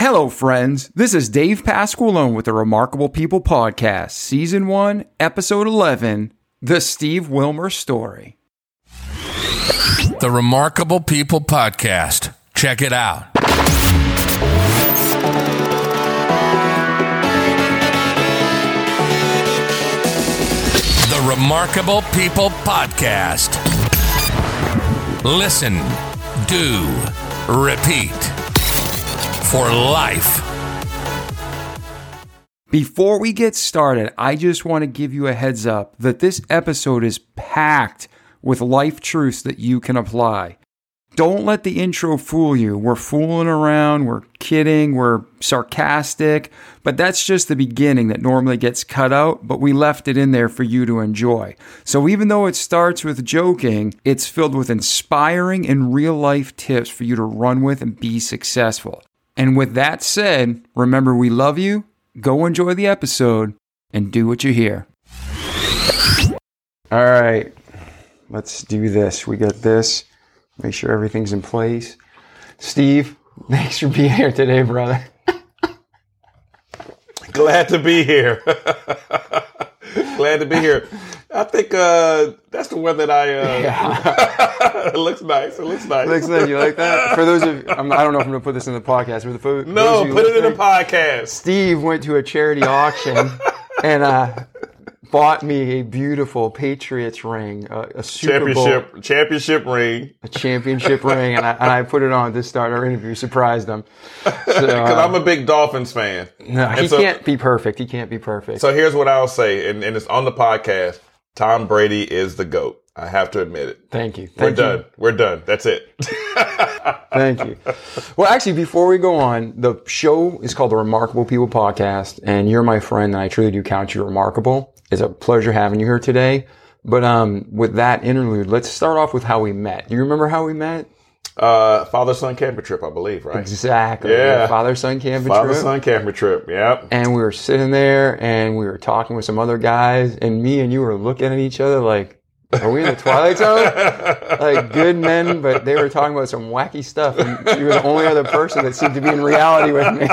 Hello, friends. This is Dave Pasqualone with the Remarkable People Podcast, Season 1, Episode 11, The Steve Wilmer Story. The Remarkable People Podcast. Check it out. The Remarkable People Podcast. Listen, do, repeat. For life. Before we get started, I just want to give you a heads up that this episode is packed with life truths that you can apply. Don't let the intro fool you. We're fooling around, we're kidding, we're sarcastic, but that's just the beginning that normally gets cut out, but we left it in there for you to enjoy. So even though it starts with joking, it's filled with inspiring and real life tips for you to run with and be successful. And with that said, remember we love you, go enjoy the episode, and do what you hear. All right, let's do this. We got this. Make sure everything's in place. Steve, thanks for being here today, brother. Glad to be here. Glad to be here. I think that's the one that It looks nice. It looks nice. Looks nice. You like that? For those of I don't know if I'm going to put this in the podcast. No, put it in the podcast. Steve went to a charity auction and bought me a beautiful Patriots ring, a Super Bowl championship ring, a championship ring, and I put it on to start our interview. Surprised him because I'm a big Dolphins fan. No, he can't be perfect. He can't be perfect. So here's what I'll say, and it's on the podcast. Tom Brady is the GOAT. I have to admit it. Thank you. We're done. We're done. That's it. Thank you. Well, actually, before we go on, the show is called the Remarkable People Podcast, and you're my friend, and I truly do count you remarkable. It's a pleasure having you here today. But with that interlude, let's start off with how we met. Do you remember how we met? Father-son camping trip, I believe, right? Exactly. Yeah. Father-son camping trip. Father-son camping trip, yep. And we were sitting there, and we were talking with some other guys, and me and you were looking at each other like, are we in the Twilight Zone? Like good men, but they were talking about some wacky stuff, and you were the only other person that seemed to be in reality with me.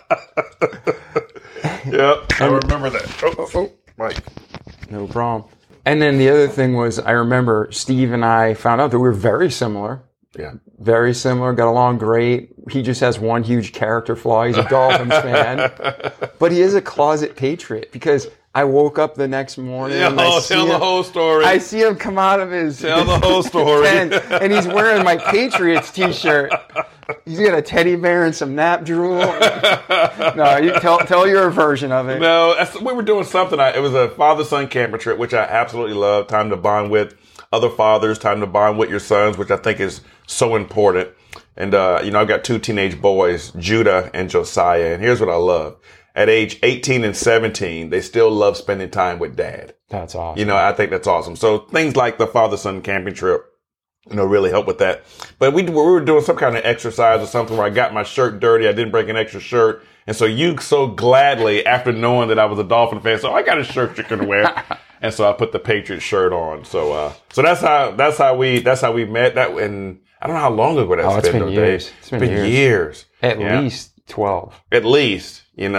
Yep, I remember that. Mike. No problem. And then the other thing was, I remember Steve and I found out that we were very similar. Yeah. Very similar, got along great. He just has one huge character flaw. He's a Dolphins fan. But he is a closet patriot because I woke up the next morning. Yeah, tell the whole story. I see him come out of his the whole story. tent, and he's wearing my Patriots t-shirt. He's got a teddy bear and some nap drool. No, you tell your version of it. No, we were doing something. It was a father-son camping trip, which I absolutely love. Time to bond with other fathers. Time to bond with your sons, which I think is so important. And, I've got two teenage boys, Judah and Josiah. And here's what I love. At age 18 and 17, they still love spending time with dad. That's awesome. I think that's awesome. So things like the father-son camping trip, really help with that. But we were doing some kind of exercise or something where I got my shirt dirty. I didn't bring an extra shirt. And so you so gladly, after knowing that I was a Dolphin fan, so I got a shirt you're going to wear. And so I put the Patriots shirt on. So that's how we met. And I don't know how long ago that's been. It's been years. It's been years. At least 12. At least,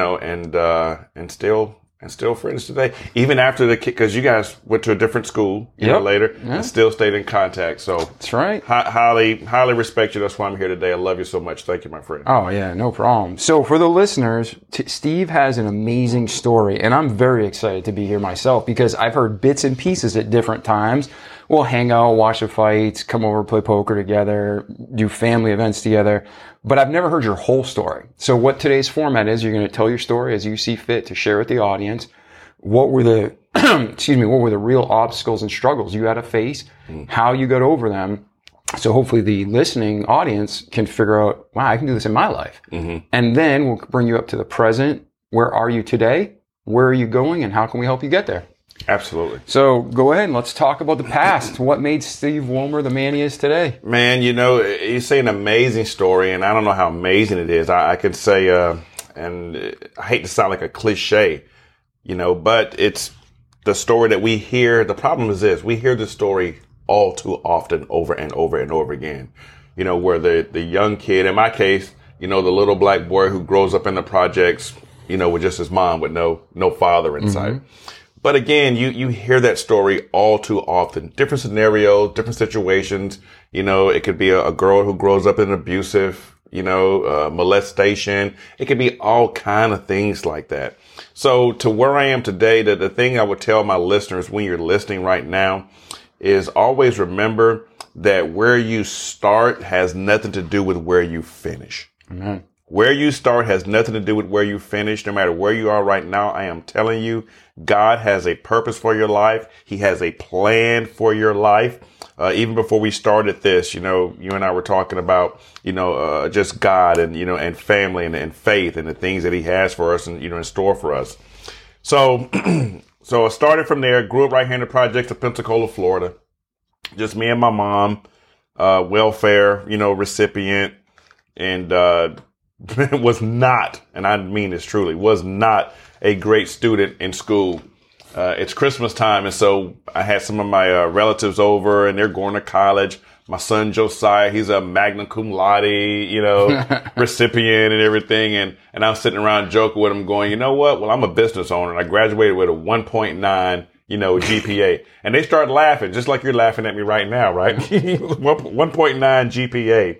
and still friends today. Even after because you guys went to a different school, later, and still stayed in contact. So that's right. Highly respect you. That's why I'm here today. I love you so much. Thank you, my friend. Oh yeah, no problem. So for the listeners, Steve has an amazing story, and I'm very excited to be here myself because I've heard bits and pieces at different times. We'll hang out, watch the fights, come over, play poker together, do family events together. But I've never heard your whole story. So what today's format is, you're going to tell your story as you see fit to share with the audience. What were the, what were the real obstacles and struggles you had to face, how you got over them. So hopefully the listening audience can figure out, wow, I can do this in my life. Mm-hmm. And then we'll bring you up to the present. Where are you today? Where are you going? And how can we help you get there? Absolutely. So go ahead and let's talk about the past. What made Steve Wilmer the man he is today? Man, you say an amazing story, and I don't know how amazing it is. I could say, and I hate to sound like a cliche, but it's the story that we hear. The problem is this: we hear the story all too often over and over and over again. Where the young kid, in my case, the little black boy who grows up in the projects, with just his mom with no father in sight. But again, you hear that story all too often. Different scenarios, different situations. It could be a girl who grows up in an abusive, molestation. It could be all kind of things like that. So to where I am today, the thing I would tell my listeners when you're listening right now is always remember that where you start has nothing to do with where you finish. Amen. Where you start has nothing to do with where you finish. No matter where you are right now, I am telling you, God has a purpose for your life. He has a plan for your life. Even before we started this, you and I were talking about, just God and, and family and faith and the things that he has for us and, in store for us. So, so I started from there, grew up right here in the projects of Pensacola, Florida. Just me and my mom, welfare, recipient, and, was not, and I mean this truly, was not a great student in school. It's Christmas time, and so I had some of my relatives over, and they're going to college. My son Josiah, he's a magna cum laude, recipient and everything, and I'm sitting around joking with him, going, you know what? Well, I'm a business owner, and I graduated with a 1.9, GPA, and they start laughing, just like you're laughing at me right now, right? 1.9 GPA.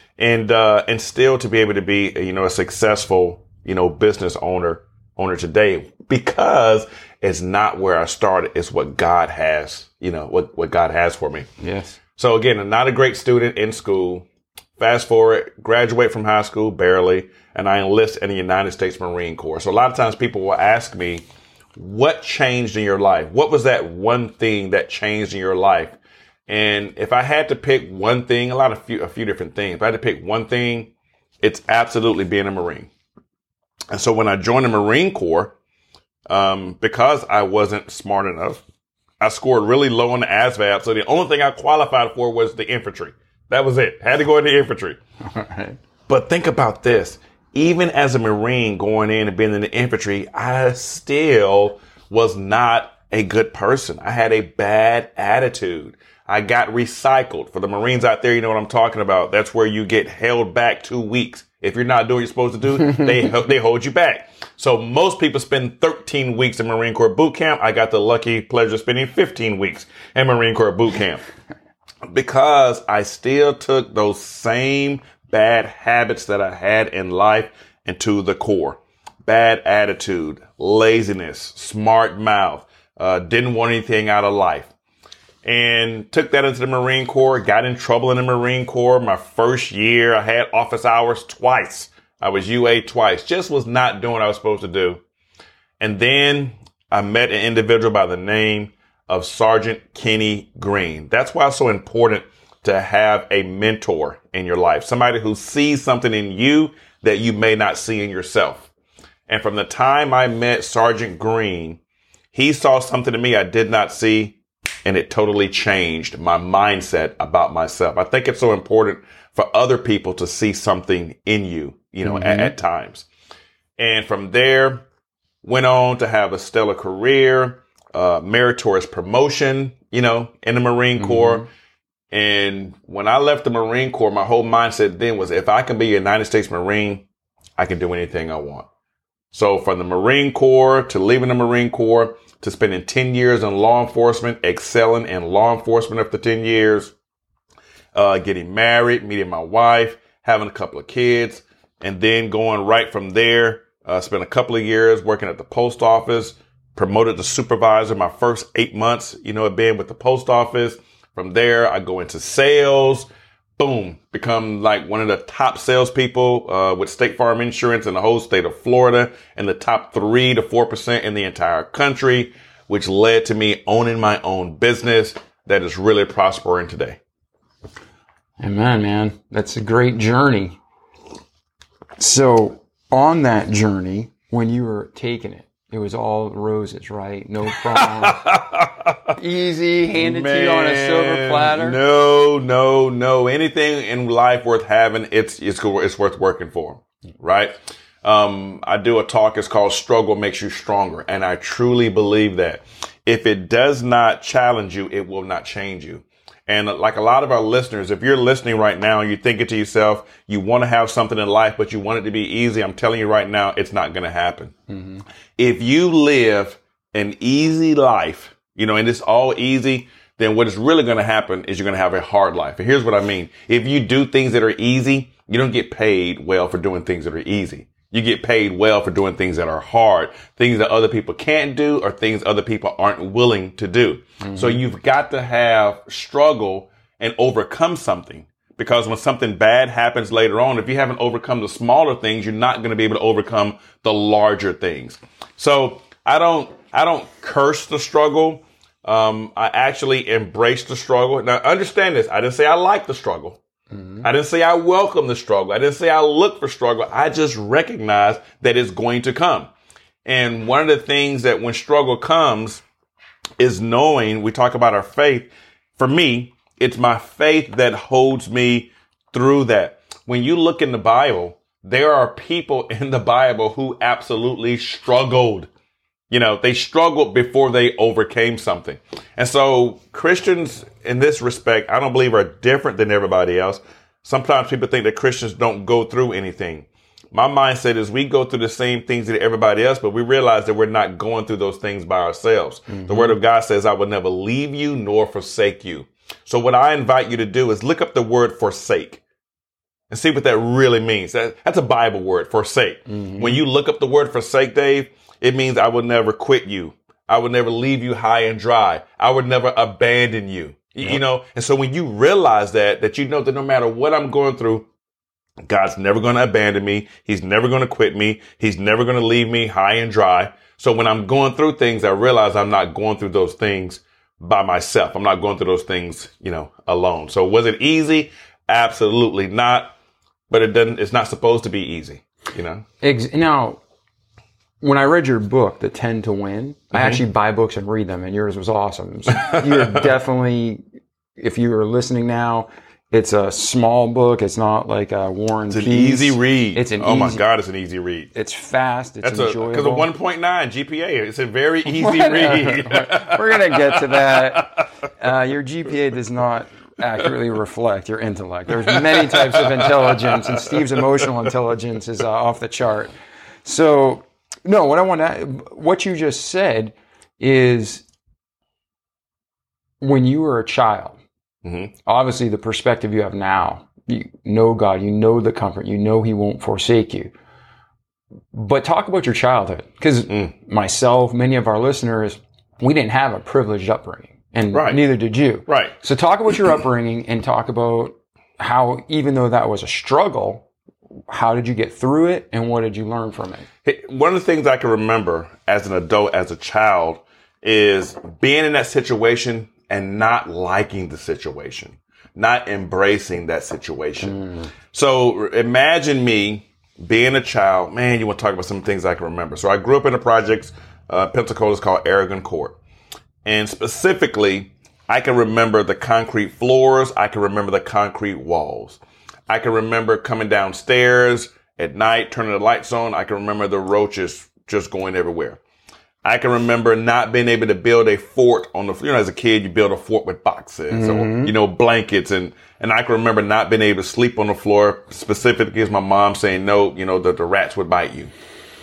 And still to be able to be, a successful, business owner today, because it's not where I started. It's what God has, what God has for me. Yes. So again, I'm not a great student in school. Fast forward, graduate from high school, barely, and I enlist in the United States Marine Corps. So a lot of times people will ask me, what changed in your life? What was that one thing that changed in your life? And if I had to pick one thing, a few different things, if I had to pick one thing, it's absolutely being a Marine. And so when I joined the Marine Corps, because I wasn't smart enough, I scored really low on the ASVAB. So the only thing I qualified for was the infantry. That was it. Had to go into infantry. All right. But think about this. Even as a Marine going in and being in the infantry, I still was not a good person. I had a bad attitude. I got recycled. For the Marines out there, you know what I'm talking about. That's where you get held back 2 weeks. If you're not doing what you're supposed to do, they hold you back. So most people spend 13 weeks in Marine Corps boot camp. I got the lucky pleasure of spending 15 weeks in Marine Corps boot camp because I still took those same bad habits that I had in life into the Corps. Bad attitude, laziness, smart mouth, didn't want anything out of life. And took that into the Marine Corps, got in trouble in the Marine Corps. My first year, I had office hours twice. I was UA twice. Just was not doing what I was supposed to do. And then I met an individual by the name of Sergeant Kenny Green. That's why it's so important to have a mentor in your life. Somebody who sees something in you that you may not see in yourself. And from the time I met Sergeant Green, he saw something in me I did not see. And it totally changed my mindset about myself. I think it's so important for other people to see something in you, at times. And from there, went on to have a stellar career, meritorious promotion, in the Marine Corps. And when I left the Marine Corps, my whole mindset then was, if I can be a United States Marine, I can do anything I want. So from the Marine Corps to leaving the Marine Corps, to spending 10 years in law enforcement, excelling in law enforcement after 10 years, getting married, meeting my wife, having a couple of kids, and then going right from there, spent a couple of years working at the post office, promoted to supervisor my first 8 months, of being with the post office. From there, I go into sales, boom, become like one of the top salespeople with State Farm Insurance in the whole state of Florida, and the top 3 to 4% in the entire country, which led to me owning my own business that is really prospering today. Amen, man. That's a great journey. So on that journey, when you were taking it, it was all roses, right? No problems. Easy, handed to you on a silver platter. No. Anything in life worth having, it's worth working for, right? I do a talk. It's called Struggle Makes You Stronger. And I truly believe that if it does not challenge you, it will not change you. And like a lot of our listeners, if you're listening right now and you're thinking to yourself, you want to have something in life, but you want it to be easy, I'm telling you right now, it's not going to happen. Mm-hmm. If you live an easy life, and it's all easy, then what is really going to happen is you're going to have a hard life. And here's what I mean. If you do things that are easy, you don't get paid well for doing things that are easy. You get paid well for doing things that are hard, things that other people can't do or things other people aren't willing to do. Mm-hmm. So you've got to have struggle and overcome something, because when something bad happens later on, if you haven't overcome the smaller things, you're not going to be able to overcome the larger things. So I don't curse the struggle. I actually embrace the struggle. Now understand this. I didn't say I like the struggle. Mm-hmm. I didn't say I welcome the struggle. I didn't say I look for struggle. I just recognize that it's going to come. And one of the things that when struggle comes is knowing, we talk about our faith. For me, it's my faith that holds me through that. When you look in the Bible, there are people in the Bible who absolutely struggled. They struggled before they overcame something. And so Christians in this respect, I don't believe are different than everybody else. Sometimes people think that Christians don't go through anything. My mindset is we go through the same things that everybody else, but we realize that we're not going through those things by ourselves. Mm-hmm. The word of God says, I will never leave you nor forsake you. So what I invite you to do is look up the word forsake and see what that really means. That's a Bible word, forsake. Mm-hmm. When you look up the word forsake, Dave, it means I will never quit you. I would never leave you high and dry. I would never abandon you. Yep. And so when you realize that you know that no matter what I'm going through, God's never going to abandon me. He's never going to quit me. He's never going to leave me high and dry. So when I'm going through things, I realize I'm not going through those things by myself. I'm not going through those things, alone. So was it easy? Absolutely not. But it's not supposed to be easy, Now, when I read your book, The 10 to Win, I Mm-hmm. actually buy books and read them, and yours was awesome. So you're definitely, if you are listening now, it's a small book. It's not like a War and Peace. It's an easy read. My God, it's an easy read. It's fast. It's enjoyable. Because of 1.9 GPA, it's a very easy read. We're going to get to that. Your GPA does not accurately reflect your intellect. There's many types of intelligence, and Steve's emotional intelligence is off the chart. So, no, what you just said is when you were a child, mm-hmm. obviously the perspective you have now, you know God, you know the comfort, you know He won't forsake you. But talk about your childhood, because myself, many of our listeners, we didn't have a privileged upbringing, and neither did you. Right. So talk about your upbringing and talk about how, even though that was a struggle, how did you get through it, and what did you learn from it? One of the things I can remember as an adult, as a child, is being in that situation and not liking the situation, not embracing that situation. So imagine me being a child. Man, you want to talk about some things I can remember. So I grew up in the projects, Pensacola, is called Aragon Court. And specifically, I can remember the concrete floors. I can remember the concrete walls. I can remember coming downstairs at night, turning the lights on. I can remember the roaches just going everywhere. I can remember not being able to build a fort on the, as a kid, you build a fort with boxes or, blankets. And I can remember not being able to sleep on the floor, specifically as my mom saying, no, that the rats would bite you,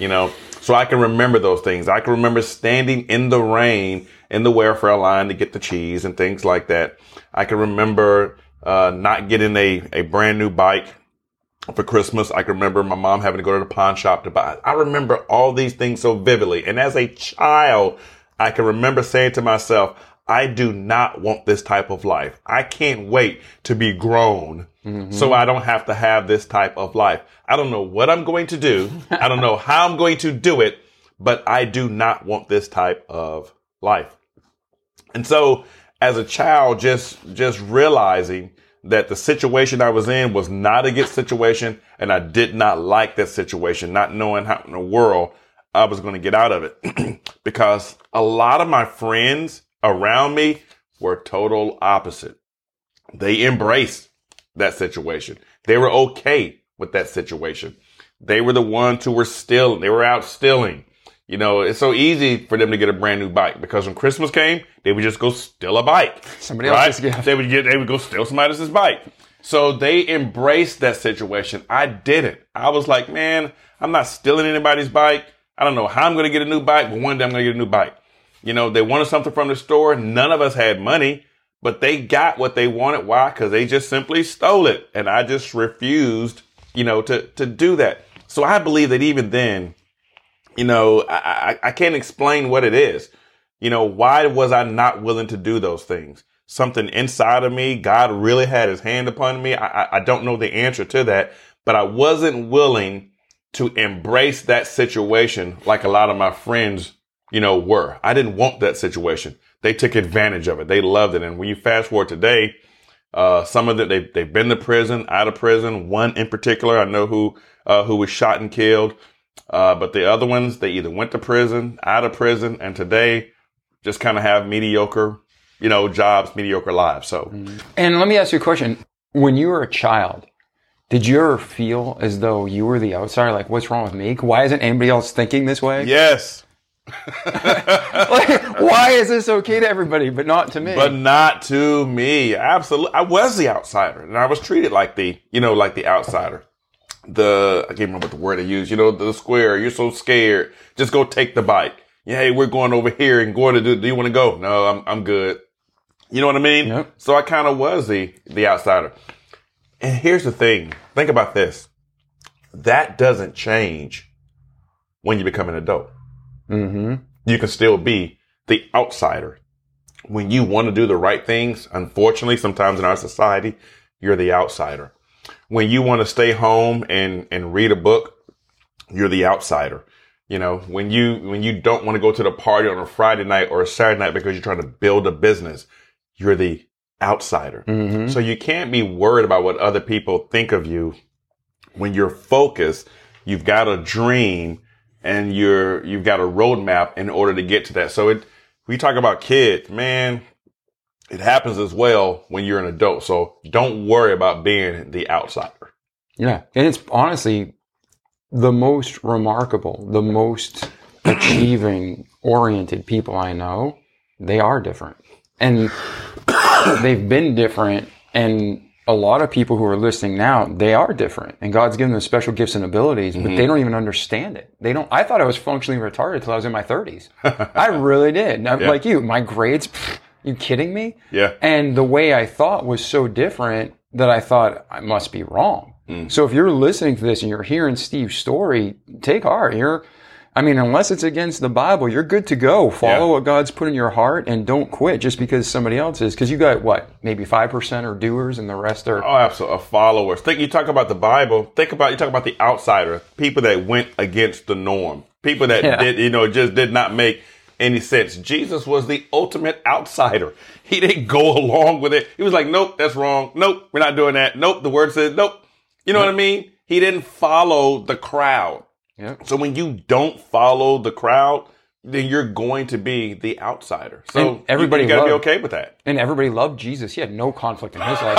So I can remember those things. I can remember standing in the rain in the welfare line to get the cheese and things like that. I can remember not getting a brand new bike for Christmas. I can remember my mom having to go to the pawn shop to buy it. I remember all these things so vividly. And as a child, I can remember saying to myself, I do not want this type of life. I can't wait to be grown so I don't have to have this type of life. I don't know what I'm going to do. I don't know how I'm going to do it, but I do not want this type of life. And so as a child, just realizing that the situation I was in was not a good situation, and I did not like that situation, not knowing how in the world I was going to get out of it. Because a lot of my friends around me were total opposite. They embraced that situation. They were okay with that situation. They were the ones who were stealing. They were out stealing. You know, it's so easy for them to get a brand new bike because when Christmas came, they would just go steal a bike. Somebody else's gift. They would go steal somebody else's bike. So they embraced that situation. I didn't. I was like, man, I'm not stealing anybody's bike. I don't know how I'm going to get a new bike, but one day I'm going to get a new bike. You know, they wanted something from the store. None of us had money, but they got what they wanted. Why? Because they just simply stole it. And I just refused, you know, to do that. So I believe that even then, you know, I can't explain what it is. You know, why was I not willing to do those things? Something inside of me, God really had his hand upon me. I don't know the answer to that, but I wasn't willing to embrace that situation like a lot of my friends, you know, were. I didn't want that situation. They took advantage of it. They loved it. And when you fast forward today, some of them, they've been to prison, out of prison. One in particular, I know who was shot and killed. But the other ones, they either went to prison, out of prison, and today just kind of have mediocre, you know, jobs, mediocre lives. So, And let me ask you a question. When you were a child, did you ever feel as though you were the outsider? Like, what's wrong with me? Why isn't anybody else thinking this way? yes. Like, why is this okay to everybody, but not to me? But not to me. Absolutely. I was the outsider and I was treated like the outsider. I can't remember what the word I used, you know, the square. You're so scared. Just go take the bike. Yeah, hey, we're going over here and going to do you want to go? No, I'm good. You know what I mean? Yep. So I kind of was the outsider. And here's the thing. Think about this. That doesn't change when you become an adult. Mm-hmm. You can still be the outsider. When you want to do the right things, unfortunately, sometimes in our society, you're the outsider. When you want to stay home and read a book, you're the outsider. You know, when you don't want to go to the party on a Friday night or a Saturday night because you're trying to build a business, you're the outsider. Mm-hmm. So you can't be worried about what other people think of you. When you're focused, you've got a dream and you've got a roadmap in order to get to that. So we talk about kids, man, it happens as well when you're an adult. So don't worry about being the outsider. Yeah. And it's honestly the most remarkable, the most achieving oriented people I know. They are different and they've been different. And a lot of people who are listening now, they are different and God's given them special gifts and abilities, but they don't even understand it. I thought I was functionally retarded till I was in my 30s. I really did. I'm like you, my grades, you kidding me? Yeah. And the way I thought was so different that I thought I must be wrong. So if you're listening to this and you're hearing Steve's story, take heart. Unless it's against the Bible, you're good to go. Follow what God's put in your heart and don't quit just because somebody else is. Because you got maybe 5% are doers and the rest are... Oh, absolutely. Followers. You talk about the Bible. You talk about the outsider. People that went against the norm. People that just did not make any sense. Jesus was the ultimate outsider. He didn't go along with it. He was like, nope, that's wrong. Nope, we're not doing that. Nope, the word says nope. You know what I mean? He didn't follow the crowd. Yep. So when you don't follow the crowd, then you're going to be the outsider. So and everybody you got to be okay with that. And everybody loved Jesus. He had no conflict in his life.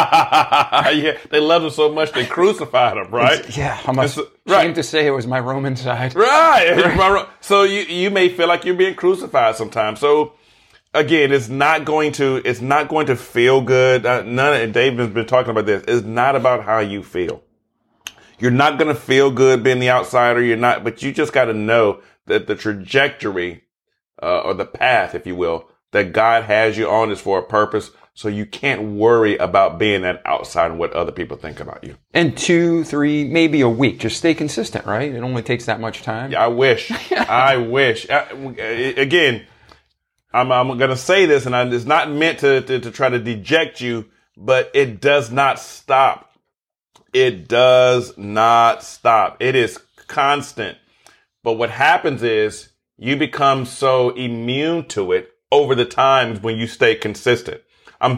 Yeah, they loved him so much they crucified him, right? I'm ashamed to say it was my Roman side. Right. So you may feel like you're being crucified sometimes. So again, it's not going to feel good. David's been talking about this. It's not about how you feel. You're not going to feel good being the outsider. But you just got to know that the trajectory, or the path, if you will, that God has you on is for a purpose. So you can't worry about being that outsider and what other people think about you. And 2, 3, maybe a week. Just stay consistent, right? It only takes that much time. Yeah, I wish. I wish. Again, I'm going to say this, and it's not meant to try to deject you, but it does not stop. It does not stop. It is constant. But what happens is you become so immune to it over the times when you stay consistent. I'm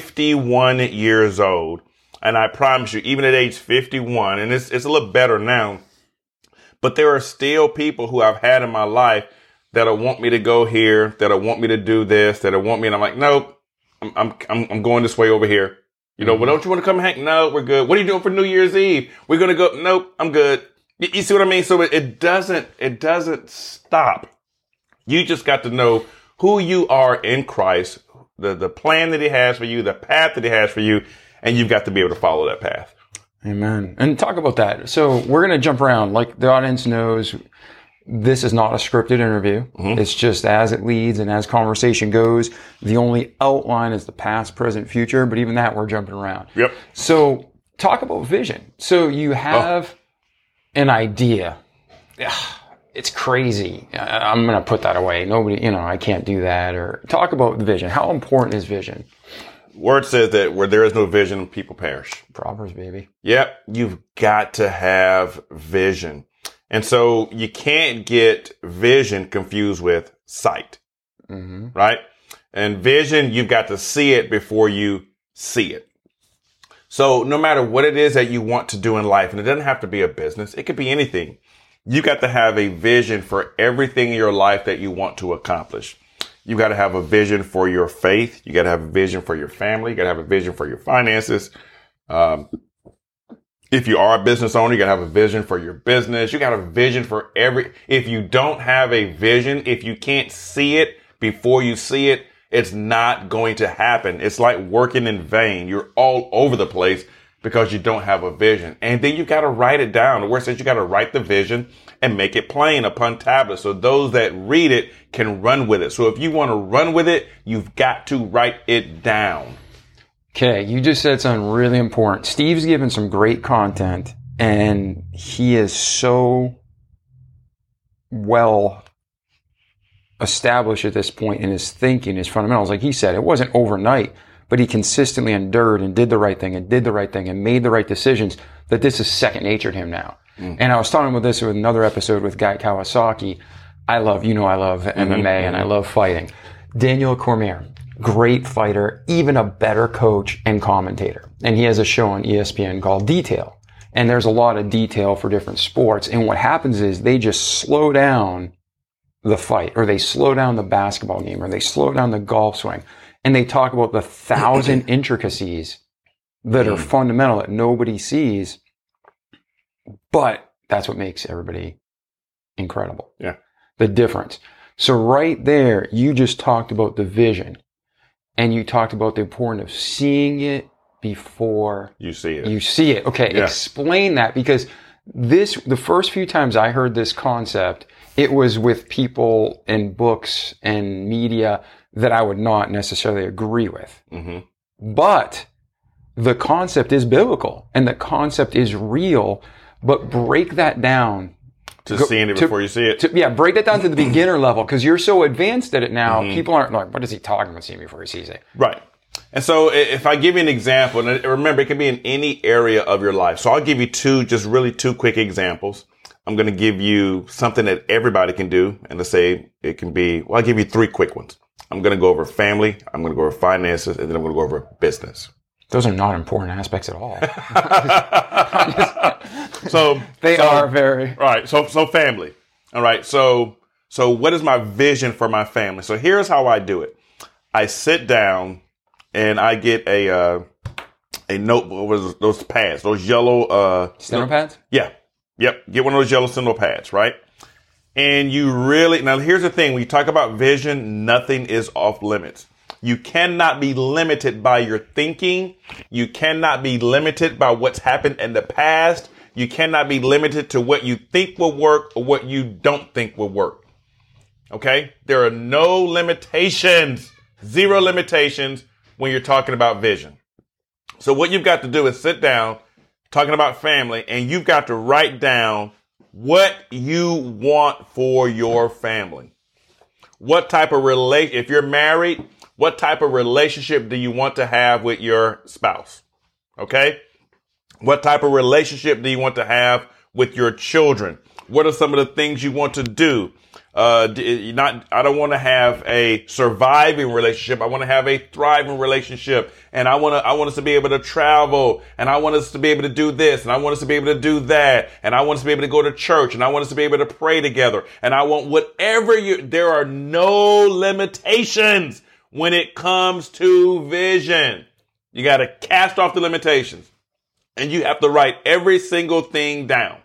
51 years old, and I promise you, even at age 51, and it's a little better now, but there are still people who I've had in my life that want me to go here, that want me to do this, that want me, and I'm like, nope, I'm going this way over here. You know, well, don't you want to come hang? No, we're good. What are you doing for New Year's Eve? We're going to go. Nope, I'm good. You see what I mean? So it doesn't stop. You just got to know who you are in Christ, the plan that he has for you, the path that he has for you, and you've got to be able to follow that path. Amen. And talk about that. So we're going to jump around. Like the audience knows, this is not a scripted interview. Mm-hmm. It's just as it leads and as conversation goes. The only outline is the past, present, future. But even that, we're jumping around. Yep. So talk about vision. So you have an idea. It's crazy. I'm going to put that away. Nobody, I can't do that. Or talk about the vision. How important is vision? Word says that where there is no vision, people perish. Proverbs, baby. Yep. You've got to have vision. And so you can't get vision confused with sight. Mm-hmm. Right? And vision, you've got to see it before you see it. So no matter what it is that you want to do in life, and it doesn't have to be a business, it could be anything. You got to have a vision for everything in your life that you want to accomplish. You got to have a vision for your faith. You got to have a vision for your family. You got to have a vision for your finances. If you are a business owner, you got to have a vision for your business. You got a vision for if you don't have a vision, if you can't see it before you see it, it's not going to happen. It's like working in vain. You're all over the place because you don't have a vision. And then you got to write it down. The word says you got to write the vision and make it plain upon tablets so those that read it can run with it. So if you want to run with it, you've got to write it down. Okay, you just said something really important. Steve's given some great content, and he is so well established at this point in his thinking, his fundamentals. Like he said, it wasn't overnight, but he consistently endured and did the right thing and made the right decisions, that this is second nature to him now. Mm. And I was talking about this with another episode with Guy Kawasaki. I love MMA and I love fighting. Daniel Cormier, great fighter, even a better coach and commentator. And he has a show on ESPN called Detail. And there's a lot of detail for different sports. And what happens is they just slow down the fight, or they slow down the basketball game, or they slow down the golf swing. And they talk about the 1,000 intricacies that are fundamental that nobody sees. But that's what makes everybody incredible. Yeah. The difference. So right there, you just talked about the vision. And you talked about the importance of seeing it before you see it. You see it. Okay, yeah. Explain that, because the first few times I heard this concept, it was with people in books and media that I would not necessarily agree with. Mm-hmm. But the concept is biblical and the concept is real, but break that down. Seeing it before you see it. Break that down to the beginner level, because you're so advanced at it now. Mm-hmm. People aren't like, what is he talking about seeing before he sees it? Right. And so if I give you an example, and remember, it can be in any area of your life. So I'll give you two quick examples. I'm going to give you something that everybody can do. And let's say it can be, I'll give you three quick ones. I'm going to go over family. I'm going to go over finances, and then I'm going to go over business. Those are not important aspects at all. So they are very right. So family. All right. So what is my vision for my family? So here's how I do it. I sit down and I get a notebook. What was those pads? Those yellow steno pads? Yeah. Yep. Get one of those yellow steno pads, right? And now here's the thing. When you talk about vision, nothing is off limits. You cannot be limited by your thinking. You cannot be limited by what's happened in the past. You cannot be limited to what you think will work or what you don't think will work. Okay? There are no limitations, zero limitations when you're talking about vision. So what you've got to do is sit down, talking about family, and you've got to write down what you want for your family. What type of if you're married, what type of relationship do you want to have with your spouse? Okay? What type of relationship do you want to have with your children? What are some of the things you want to do? I don't want to have a surviving relationship. I want to have a thriving relationship. And I want us to be able to travel. And I want us to be able to do this. And I want us to be able to do that. And I want us to be able to go to church. And I want us to be able to pray together. And I want there are no limitations when it comes to vision. You got to cast off the limitations. And you have to write every single thing down.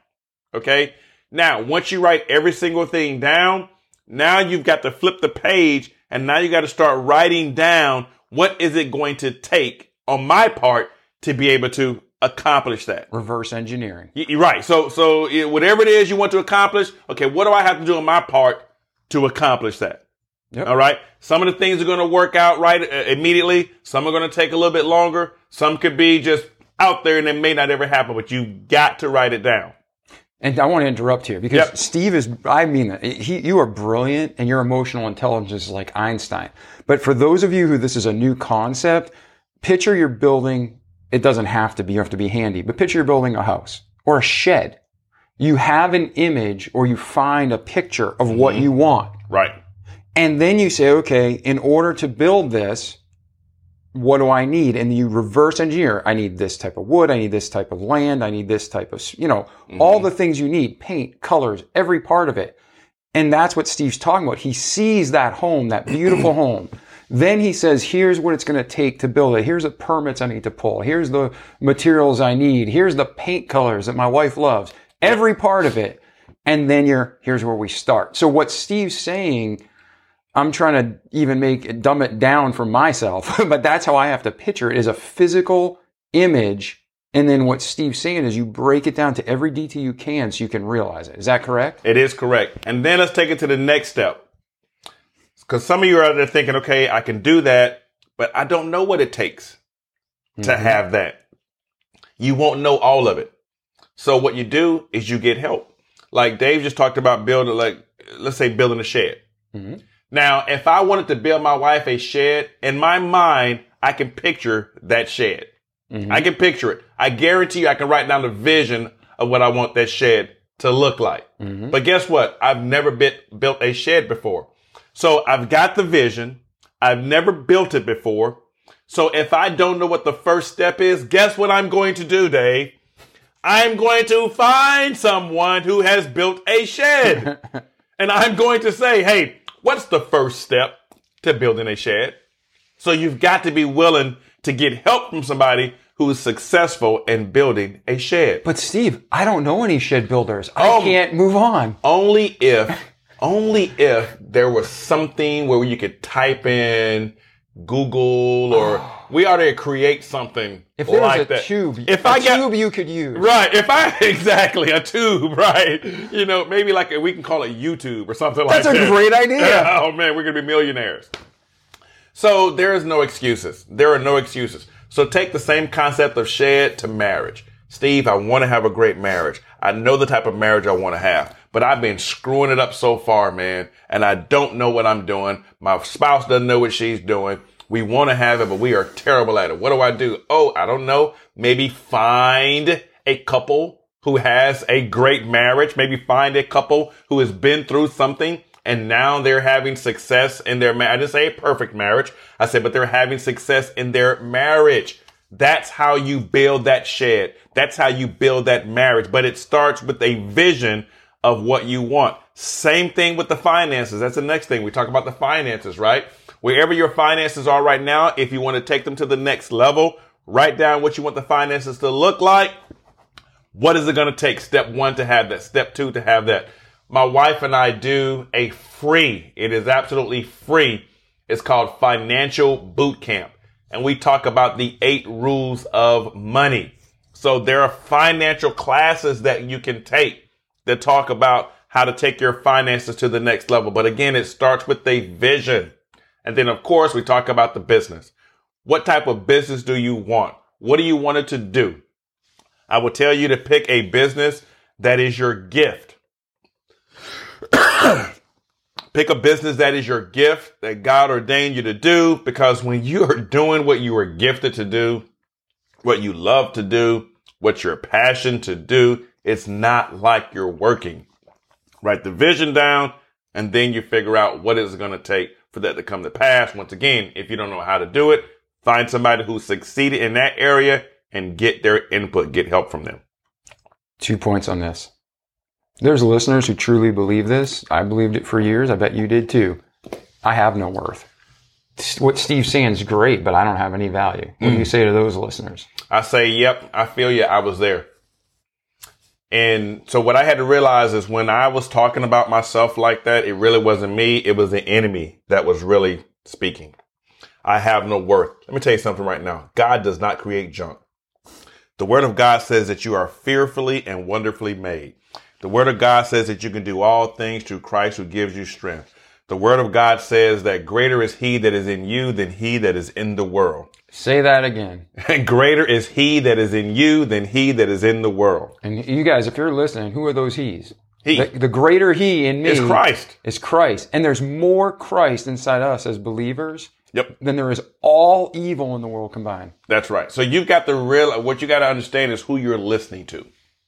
Okay. Now, once you write every single thing down, now you've got to flip the page and now you got to start writing down what is it going to take on my part to be able to accomplish that. Reverse engineering. You're right. So whatever it is you want to accomplish, okay, what do I have to do on my part to accomplish that? Yep. All right. Some of the things are going to work out right immediately. Some are going to take a little bit longer. Some could be just out there and it may not ever happen, but you got to write it down. And I want to interrupt here because Steve is, I mean, you are brilliant and your emotional intelligence is like Einstein. But for those of you who this is a new concept, picture you're building, it doesn't have to be, you have to be handy, but picture you're building a house or a shed. You have an image or you find a picture of what you want. Right. And then you say, okay, in order to build this, what do I need? And you reverse engineer. I need this type of wood. I need this type of land. I need this type of, all the things you need, paint, colors, every part of it. And that's what Steve's talking about. He sees that home, that beautiful home. Then he says, here's what it's going to take to build it. Here's the permits I need to pull. Here's the materials I need. Here's the paint colors that my wife loves. Every part of it. And then here's where we start. So what Steve's saying, I'm trying to even dumb it down for myself, but that's how I have to picture it, is a physical image. And then what Steve's saying is you break it down to every detail you can so you can realize it. Is that correct? It is correct. And then let's take it to the next step. Because some of you are out there thinking, okay, I can do that, but I don't know what it takes to have that. You won't know all of it. So what you do is you get help. Like Dave just talked about building, let's say building a shed. Mm-hmm. Now, if I wanted to build my wife a shed, in my mind, I can picture that shed. Mm-hmm. I can picture it. I guarantee you I can write down the vision of what I want that shed to look like. Mm-hmm. But guess what? I've never built a shed before. So I've got the vision. I've never built it before. So if I don't know what the first step is, guess what I'm going to do, Dave? I'm going to find someone who has built a shed. And I'm going to say, hey, what's the first step to building a shed? So you've got to be willing to get help from somebody who is successful in building a shed. But Steve, I don't know any shed builders. I can't move on. Only if there was something where you could type in Google or we ought to create something if there like was a that. Tube, tube you could use. Right. Exactly, a tube, right. Maybe we can call it YouTube or something like that. That's a great idea. Oh man, we're going to be millionaires. So there is no excuses. There are no excuses. So take the same concept of shed to marriage. Steve, I want to have a great marriage. I know the type of marriage I want to have, but I've been screwing it up so far, man. And I don't know what I'm doing. My spouse doesn't know what she's doing. We want to have it, but we are terrible at it. What do I do? Oh, I don't know. Maybe find a couple who has a great marriage. Maybe find a couple who has been through something and now they're having success in their marriage. I didn't say a perfect marriage. I said, but they're having success in their marriage. That's how you build that shed. That's how you build that marriage. But it starts with a vision of what you want. Same thing with the finances. That's the next thing. We talk about the finances, right? Wherever your finances are right now, if you want to take them to the next level, write down what you want the finances to look like. What is it going to take? Step 1 to have that. Step 2 to have that. My wife and I do it is absolutely free. It's called Financial Boot Camp. And we talk about the 8 rules of money. So there are financial classes that you can take that talk about how to take your finances to the next level. But again, it starts with a vision. And then, of course, we talk about the business. What type of business do you want? What do you want it to do? I will tell you to pick a business that is your gift. Pick a business that is your gift that God ordained you to do, because when you are doing what you were gifted to do, what you love to do, what you're passionate to do, it's not like you're working. Write the vision down and then you figure out what it's going to take for that to come to pass. Once again, if you don't know how to do it, find somebody who succeeded in that area and get their input, get help from them. 2 points on this. There's listeners who truly believe this. I believed it for years. I bet you did too. I have no worth. What Steve's saying is great, but I don't have any value. What do you say to those listeners? I say, yep, I feel you. I was there. And so what I had to realize is when I was talking about myself like that, it really wasn't me. It was the enemy that was really speaking. I have no worth. Let me tell you something right now. God does not create junk. The word of God says that you are fearfully and wonderfully made. The word of God says that you can do all things through Christ who gives you strength. The word of God says that greater is he that is in you than he that is in the world. Say that again. And greater is he that is in you than he that is in the world. And you guys, if you're listening, who are those he's? He. The greater he in me Is Christ. Is Christ. And there's more Christ inside us as believers Yep. than there is all evil in the world combined. That's right. So you've got to what you got to understand is who you're listening to.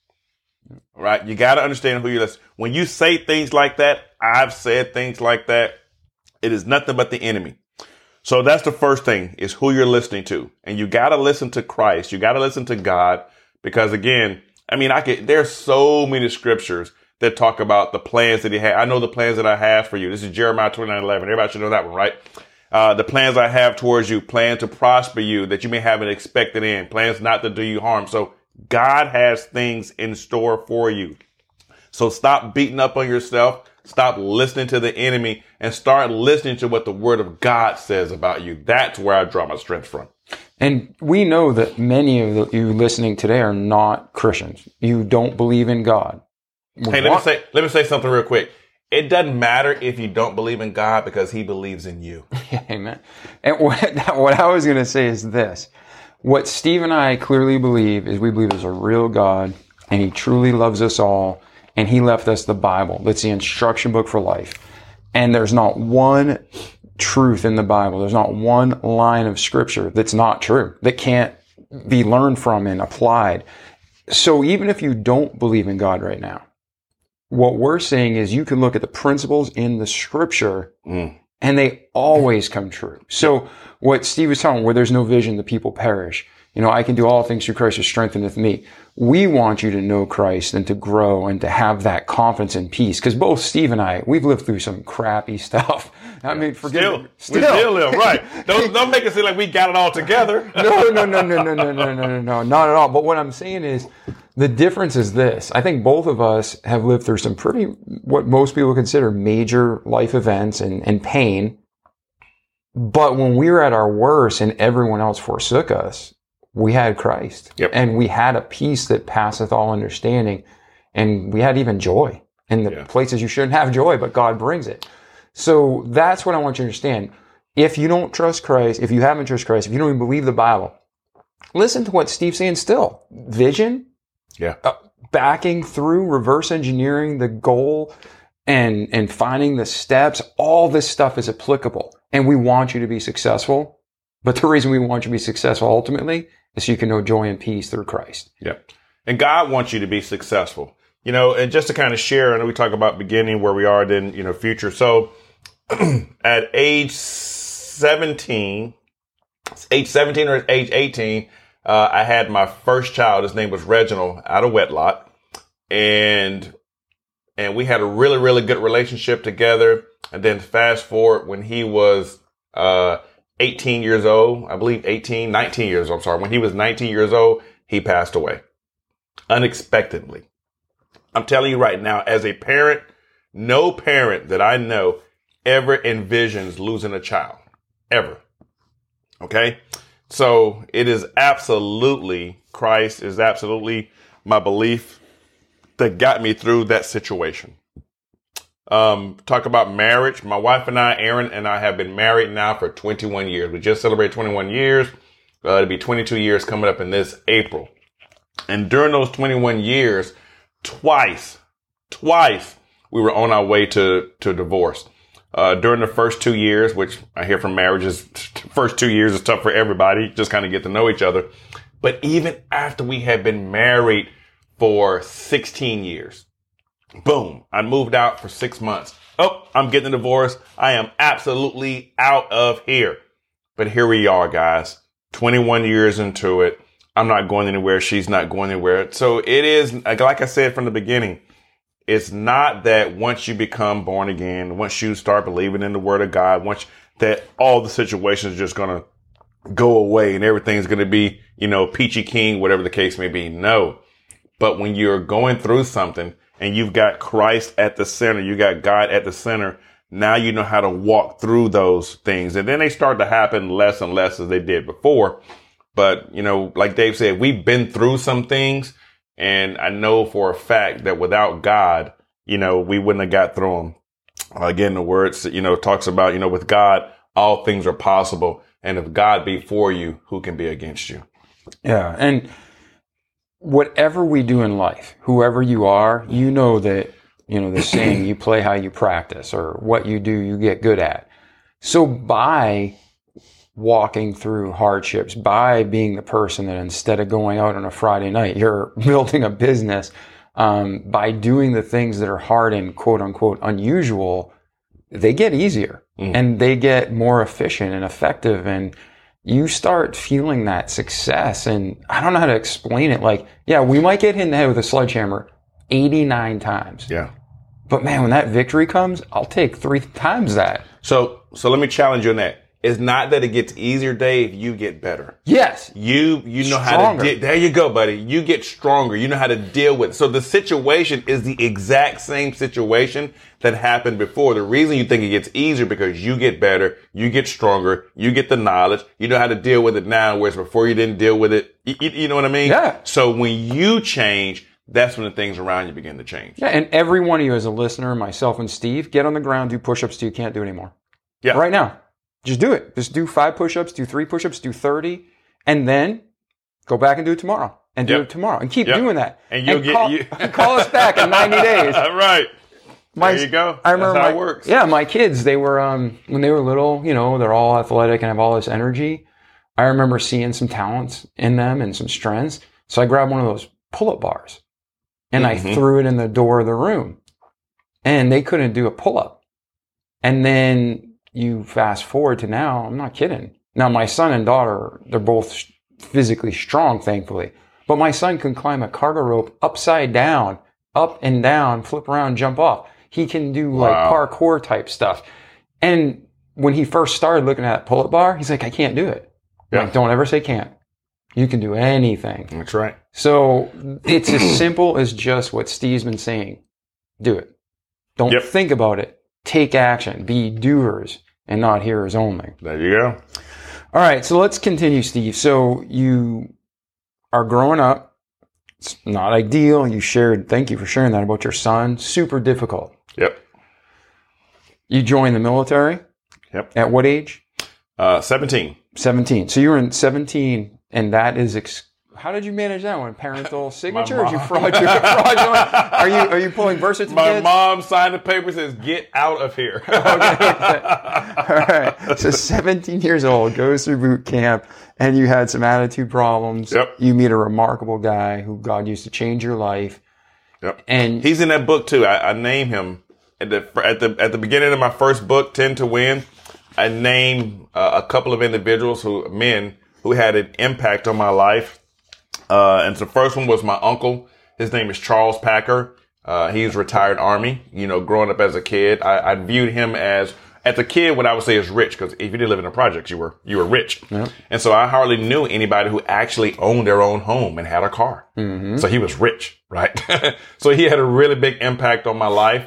Right? You got to understand who you're listening. When you say things like that, I've said things like that, it is nothing but the enemy. So that's the first thing is who you're listening to. And you got to listen to Christ. You got to listen to God because again, I mean, there's so many scriptures that talk about the plans that he had. I know the plans that I have for you. This is Jeremiah 29:11. Everybody should know that one, right? The plans I have towards you, plan to prosper you, that you may have an expected end, plans not to do you harm. So God has things in store for you. So stop beating up on yourself. Stop listening to the enemy and start listening to what the word of God says about you. That's where I draw my strength from. And we know that many of you listening today are not Christians. You don't believe in God. Hey, let me say something real quick. It doesn't matter if you don't believe in God because he believes in you. Amen. And what I was going to say is this. What Steve and I clearly believe is we believe there's a real God and he truly loves us all. And he left us the Bible. That's the instruction book for life. And there's not one truth in the Bible. There's not one line of scripture that's not true, that can't be learned from and applied. So even if you don't believe in God right now, what we're saying is you can look at the principles in the scripture and they always come true. So what Steve was telling, where there's no vision, the people perish. You know, I can do all things through Christ who strengtheneth me. We want you to know Christ and to grow and to have that confidence and peace. Because both Steve and I, we've lived through some crappy stuff. I mean, we still live, right. Don't make it seem like we got it all together. No, not at all. But what I'm saying is the difference is this. I think both of us have lived through some pretty, what most people consider major life events and pain. But when we were at our worst and everyone else forsook us, we had Christ. Yep. And we had a peace that passeth all understanding. And we had even joy in the places you shouldn't have joy, but God brings it. So that's what I want you to understand. If you don't trust Christ, if you haven't trusted Christ, if you don't even believe the Bible, listen to what Steve's saying still. Vision, backing through, reverse engineering the goal and finding the steps. All this stuff is applicable. And we want you to be successful. But the reason we want you to be successful ultimately is so you can know joy and peace through Christ. Yep. And God wants you to be successful. You know, and just to kind of share, I know we talk about beginning, where we are, then, you know, future. So at age 17 or age 18, I had my first child. His name was Reginald, out of wedlock. And we had a really, really good relationship together. And then fast forward when he was 18 years old, I believe 19 years old. I'm sorry. When he was 19 years old, he passed away unexpectedly. I'm telling you right now, as a parent, no parent that I know ever envisions losing a child, ever. Okay. So it is absolutely, Christ is absolutely my belief that got me through that situation. Talk about marriage. My wife and I, Erin and I, have been married now for 21 years. We just celebrated 21 years. It'll be 22 years coming up in this April. And during those 21 years, twice, we were on our way to divorce. During the first 2 years, which I hear from marriages, first 2 years is tough for everybody. Just kind of get to know each other. But even after we had been married for 16 years, boom, I moved out for 6 months. Oh, I'm getting a divorce. I am absolutely out of here. But here we are, guys, 21 years into it. I'm not going anywhere. She's not going anywhere. So it is, like I said from the beginning, it's not that once you become born again, once you start believing in the word of God, that all the situations are just going to go away and everything's going to be, you know, peachy keen, whatever the case may be. No. But when you're going through something and you've got Christ at the center, you got God at the center, now you know how to walk through those things. And then they start to happen less and less as they did before. But, like Dave said, we've been through some things. And I know for a fact that without God, we wouldn't have got through them. Again, the words, talks about, with God, all things are possible. And if God be for you, who can be against you? Yeah. And whatever we do in life, whoever you are, that, the saying, you play how you practice, or what you do, you get good at. So by walking through hardships, by being the person that instead of going out on a Friday night, you're building a business, by doing the things that are hard and quote unquote unusual, they get easier and they get more efficient and effective, and you start feeling that success. And I don't know how to explain it. Like, yeah, we might get hit in the head with a sledgehammer 89 times. Yeah. But man, when that victory comes, I'll take 3 times that. So let me challenge you on that. It's not that it gets easier, Dave. You get better. Yes. You know how to, there you go, buddy. You get stronger. You know how to deal with it. So the situation is the exact same situation that happened before. The reason you think it gets easier because you get better, you get stronger, you get the knowledge, you know how to deal with it now, whereas before you didn't deal with it. You know what I mean? Yeah. So when you change, that's when the things around you begin to change. Yeah. And every one of you as a listener, myself and Steve, get on the ground, do push-ups till you can't do anymore. Yeah. Right now. Just do it. Just do 5 push-ups, do 3 push-ups, do 30, and then go back and do it tomorrow. And do it tomorrow. And keep doing that. And you'll call us back in 90 days. Right. There you go. I remember that's how it works. Yeah, my kids, they were, when they were little, they're all athletic and have all this energy. I remember seeing some talents in them and some strengths. So I grabbed one of those pull-up bars and I threw it in the door of the room. And they couldn't do a pull-up. And then you fast forward to now, I'm not kidding. Now, my son and daughter, they're both physically strong, thankfully. But my son can climb a cargo rope upside down, up and down, flip around, jump off. He can do like parkour type stuff. And when he first started looking at that pull-up bar, he's like, I can't do it. Yeah. Like, don't ever say can't. You can do anything. That's right. So it's as simple as just what Steve's been saying. Do it. Don't think about it. Take action. Be doers and not hearers only. There you go. All right. So let's continue, Steve. So you are growing up. It's not ideal. Thank you for sharing that about your son. Super difficult. Yep. You joined the military. Yep. At what age? 17. 17. So you were in 17, and that is how did you manage that one? Parental signature? Or did you fraudulent? Are you pulling birth certificates? My mom signed the paper, says, get out of here. Okay. All right. So 17 years old, goes through boot camp, and you had some attitude problems. Yep. You meet a remarkable guy who God used to change your life. Yep. And he's in that book too. I name him at the beginning of my first book, 10 to Win. I named a couple of individuals men who had an impact on my life. And so the first one was my uncle. His name is Charles Packer. He's retired Army. Growing up as a kid, I viewed him as a kid, what I would say is rich, because if you didn't live in the projects, you were rich. Yep. And so I hardly knew anybody who actually owned their own home and had a car. Mm-hmm. So he was rich, right? So he had a really big impact on my life.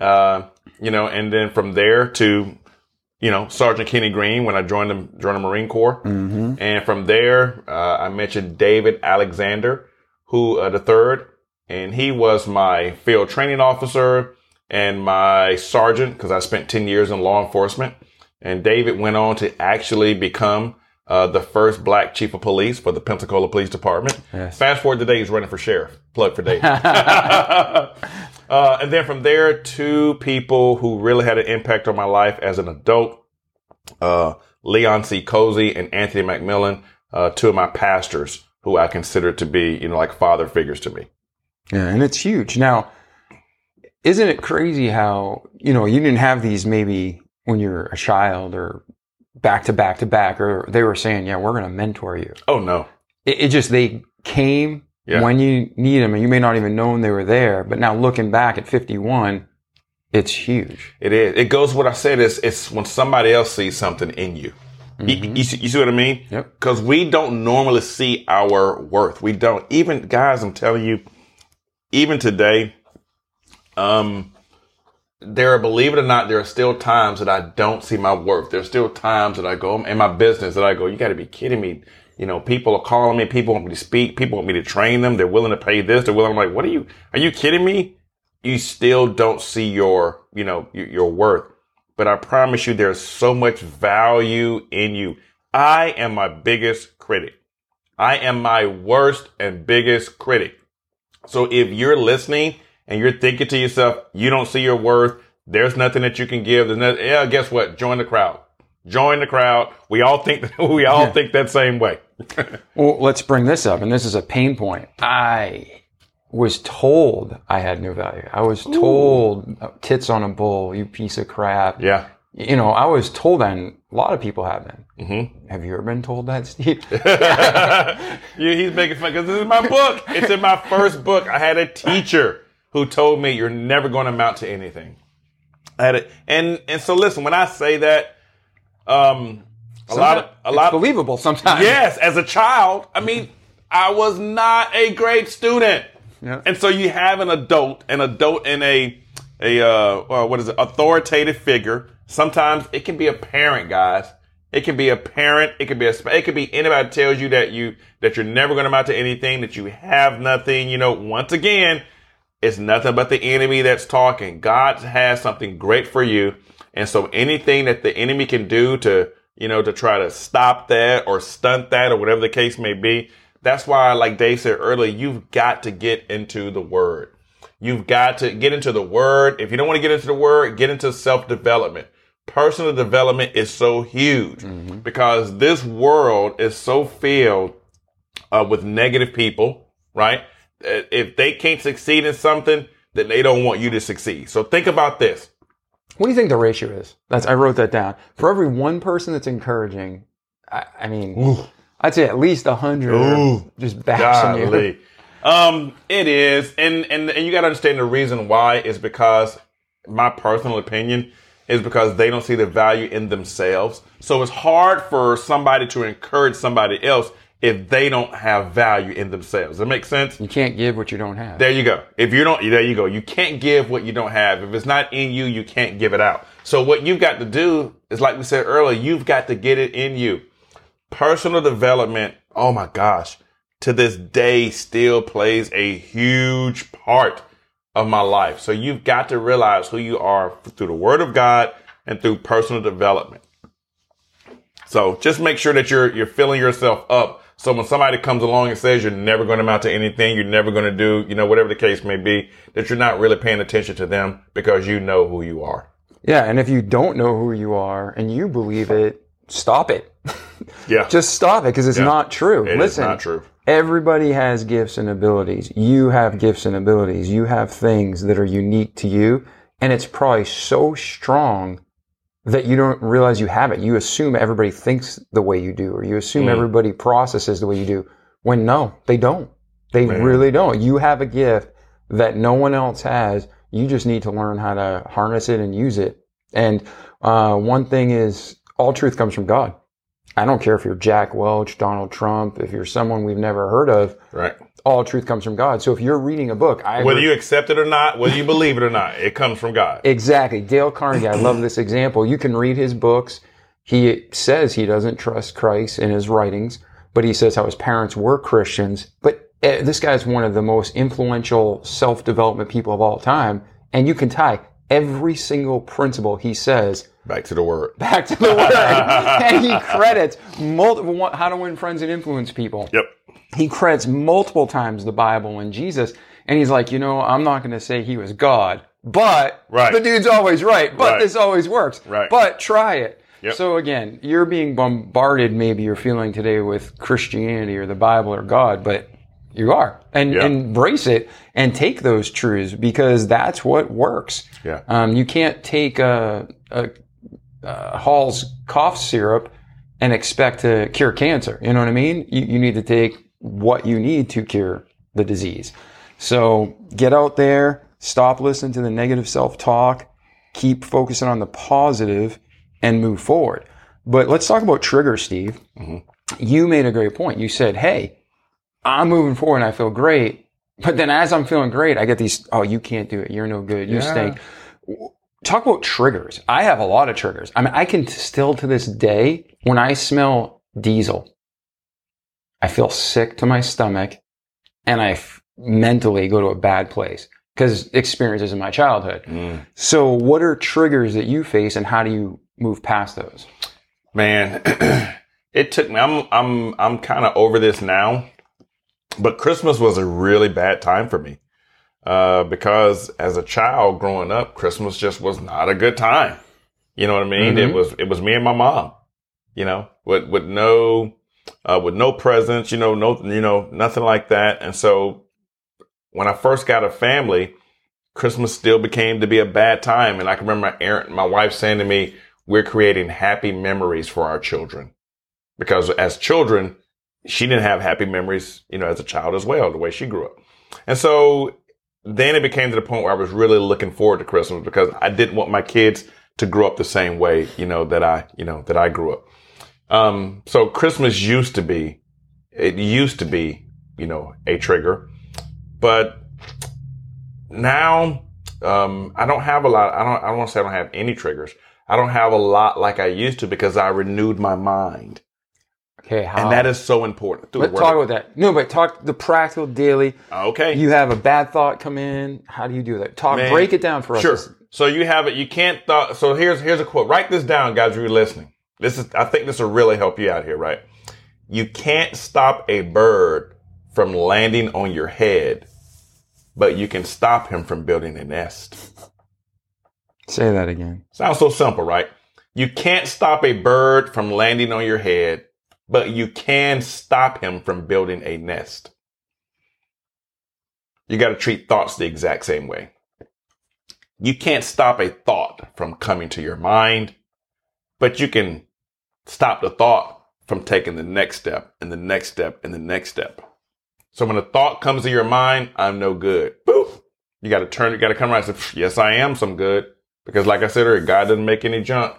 And then from there to, Sergeant Kenny Green when I joined the Marine Corps. Mm-hmm. And from there, I mentioned David Alexander, the third, and he was my field training officer and my sergeant, because I spent 10 years in law enforcement. And David went on to actually become the first black chief of police for the Pensacola Police Department. Yes. Fast forward today, he's running for sheriff. Plug for David. And then from there, 2 people who really had an impact on my life as an adult, Leon C. Cozy and Anthony McMillan, 2 of my pastors who I consider to be, like father figures to me. Yeah, and it's huge. Now, isn't it crazy how, you didn't have these maybe when you're a child or back to back to back, or they were saying, yeah, we're going to mentor you. Oh, no. It just, they came when you need them, and you may not even known they were there. But now looking back at 51, it's huge. It is. It goes what I said. It's when somebody else sees something in you. Mm-hmm. You see what I mean? Yep. Because we don't normally see our worth. We don't. Even guys, I'm telling you, even today, believe it or not, there are still times that I don't see my worth. There's still times that I go in my business that I go, you got to be kidding me. You know, people are calling me. People want me to speak. People want me to train them. They're willing to pay this. I'm like, are you kidding me? You still don't see your worth. But I promise you, there's so much value in you. I am my biggest critic. I am my worst and biggest critic. So if you're listening and you're thinking to yourself, you don't see your worth, there's nothing that you can give. Guess what? Join the crowd. Join the crowd. We all think think that same way. Well, let's bring this up, and this is a pain point. I was told I had no value. I was told tits on a bull, you piece of crap. Yeah. You know, I was told that, and a lot of people have been. Mm-hmm. Have you ever been told that, Steve? He's making fun because this is my book. It's in my first book. I had a teacher who told me you're never going to amount to anything. I had it, and so listen. When I say that, a lot believable sometimes. Yes, as a child, I mean, I was not a great student, and so you have an adult in a authoritative figure. Sometimes it can be a parent, guys. It can be a parent. It can be anybody that tells you that you're never going to amount to anything, that you have nothing. You know, once again, it's nothing but the enemy that's talking. God has something great for you. And so anything that the enemy can do to try to stop that or stunt that or whatever the case may be, that's why, like Dave said earlier, you've got to get into the Word. You've got to get into the Word. If you don't want to get into the Word, get into self-development. Personal development is so huge because this world is so filled with negative people, right? If they can't succeed in something, then they don't want you to succeed. So think about this. What do you think the ratio is? I wrote that down. For every one person that's encouraging, I mean, I'd say at least 100 just bashing you. It is. And you got to understand the reason why is because my personal opinion is because they don't see the value in themselves. So it's hard for somebody to encourage somebody else if they don't have value in themselves. Does that make sense? You can't give what you don't have. There you go. There you go. You can't give what you don't have. If it's not in you, you can't give it out. So what you've got to do is, like we said earlier, you've got to get it in you. Personal development, oh my gosh, to this day still plays a huge part of my life. So you've got to realize who you are through the Word of God and through personal development. So just make sure that you're filling yourself up. So when somebody comes along and says you're never going to amount to anything, you're never going to do, whatever the case may be, that you're not really paying attention to them because you know who you are. Yeah. And if you don't know who you are and you believe it, stop it. Yeah. Just stop it because it's not true. Listen, it's not true. Everybody has gifts and abilities. You have gifts and abilities. You have things that are unique to you. And it's probably so strong that you don't realize you have it. You assume everybody thinks the way you do, or you assume everybody processes the way you do, when no, they don't. They really don't. You have a gift that no one else has. You just need to learn how to harness it and use it. And one thing is, all truth comes from God. I don't care if you're Jack Welch, Donald Trump, if you're someone we've never heard of. Right. All truth comes from God. So if you're reading a book, whether you accept it or not, whether you believe it or not, it comes from God. Exactly. Dale Carnegie, I love this example. You can read his books. He says he doesn't trust Christ in his writings, but he says how his parents were Christians. But this guy's one of the most influential self-development people of all time. And you can tie every single principle he says back to the Word. Back to the Word. And he credits multiple, How to Win Friends and Influence People. Yep. He credits multiple times the Bible and Jesus. And he's like, I'm not going to say he was God, but the dude's always right. But this always works. Right. But try it. Yep. So again, you're being bombarded, maybe you're feeling today with Christianity or the Bible or God, but you are. And embrace it and take those truths because that's what works. Yeah. You can't take Hall's cough syrup and expect to cure cancer. You know what I mean? You need to take what you need to cure the disease. So get out there, stop listening to the negative self-talk, keep focusing on the positive, and move forward. But let's talk about triggers, Steve. Mm-hmm. You made a great point. You said, hey, I'm moving forward and I feel great. But then as I'm feeling great, I get these, oh, you can't do it. You're no good. You stink. Talk about triggers. I have a lot of triggers. I mean, I can still to this day, when I smell diesel, I feel sick to my stomach and I mentally go to a bad place because experiences in my childhood. So what are triggers that you face and how do you move past those? Man, it took me, I'm kind of over this now, but Christmas was a really bad time for me. Because as a child growing up, Christmas just was not a good time. You know what I mean? It was me and my mom, you know, with no presents, nothing like that. And so when I first got a family, Christmas still became to be a bad time. And I can remember my wife saying to me, we're creating happy memories for our children, because as children, she didn't have happy memories, as a child as well, the way she grew up. And so then it became to the point where I was really looking forward to Christmas because I didn't want my kids to grow up the same way, that I grew up. So Christmas used to be, a trigger, but now, I don't have a lot. I don't want to say I don't have any triggers. I don't have a lot like I used to because I renewed my mind. Okay, how? And that is so important. Let's talk about that. No, but talk the practical daily. Okay. You have a bad thought come in. How do you do that? Break it down for us. Sure. So you have it. You can't thought. So here's a quote. Write this down, guys, if you're listening. I think this will really help you out here, right? You can't stop a bird from landing on your head, but you can stop him from building a nest. Say that again. Sounds so simple, right? You can't stop a bird from landing on your head, but you can stop him from building a nest. You got to treat thoughts the exact same way. You can't stop a thought from coming to your mind, but you can stop the thought from taking the next step and the next step and the next step. So when a thought comes to your mind, I'm no good. Boop. You got to come around and say, yes, I am some good. Because like I said earlier, God doesn't make any junk.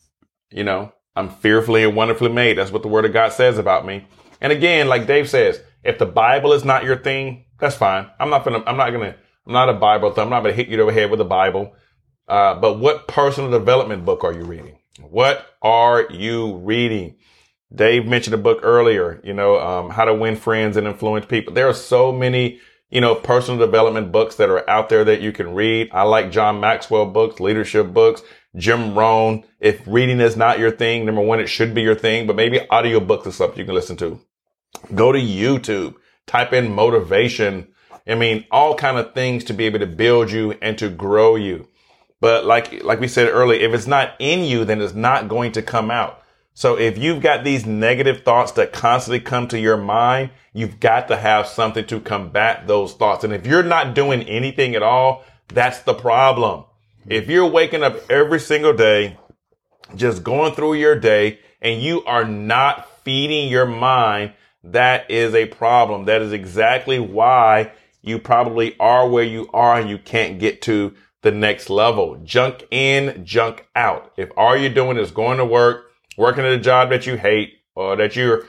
I'm fearfully and wonderfully made. That's what the word of God says about me. And again, like Dave says, if the Bible is not your thing, that's fine. I'm not a Bible thumb. I'm not going to hit you over the head with the Bible. But what personal development book are you reading? What are you reading? Dave mentioned a book earlier, How to Win Friends and Influence People. There are so many, personal development books that are out there that you can read. I like John Maxwell books, leadership books, Jim Rohn. If reading is not your thing, number one, it should be your thing, but maybe audiobooks or something you can listen to. Go to YouTube, type in motivation. All kind of things to be able to build you and to grow you. But like we said earlier, if it's not in you, then it's not going to come out. So if you've got these negative thoughts that constantly come to your mind, you've got to have something to combat those thoughts. And if you're not doing anything at all, that's the problem. If you're waking up every single day, just going through your day, and you are not feeding your mind, that is a problem. That is exactly why you probably are where you are and you can't get to the next level. Junk in, junk out. If all you're doing is going to work, working at a job that you hate or that you're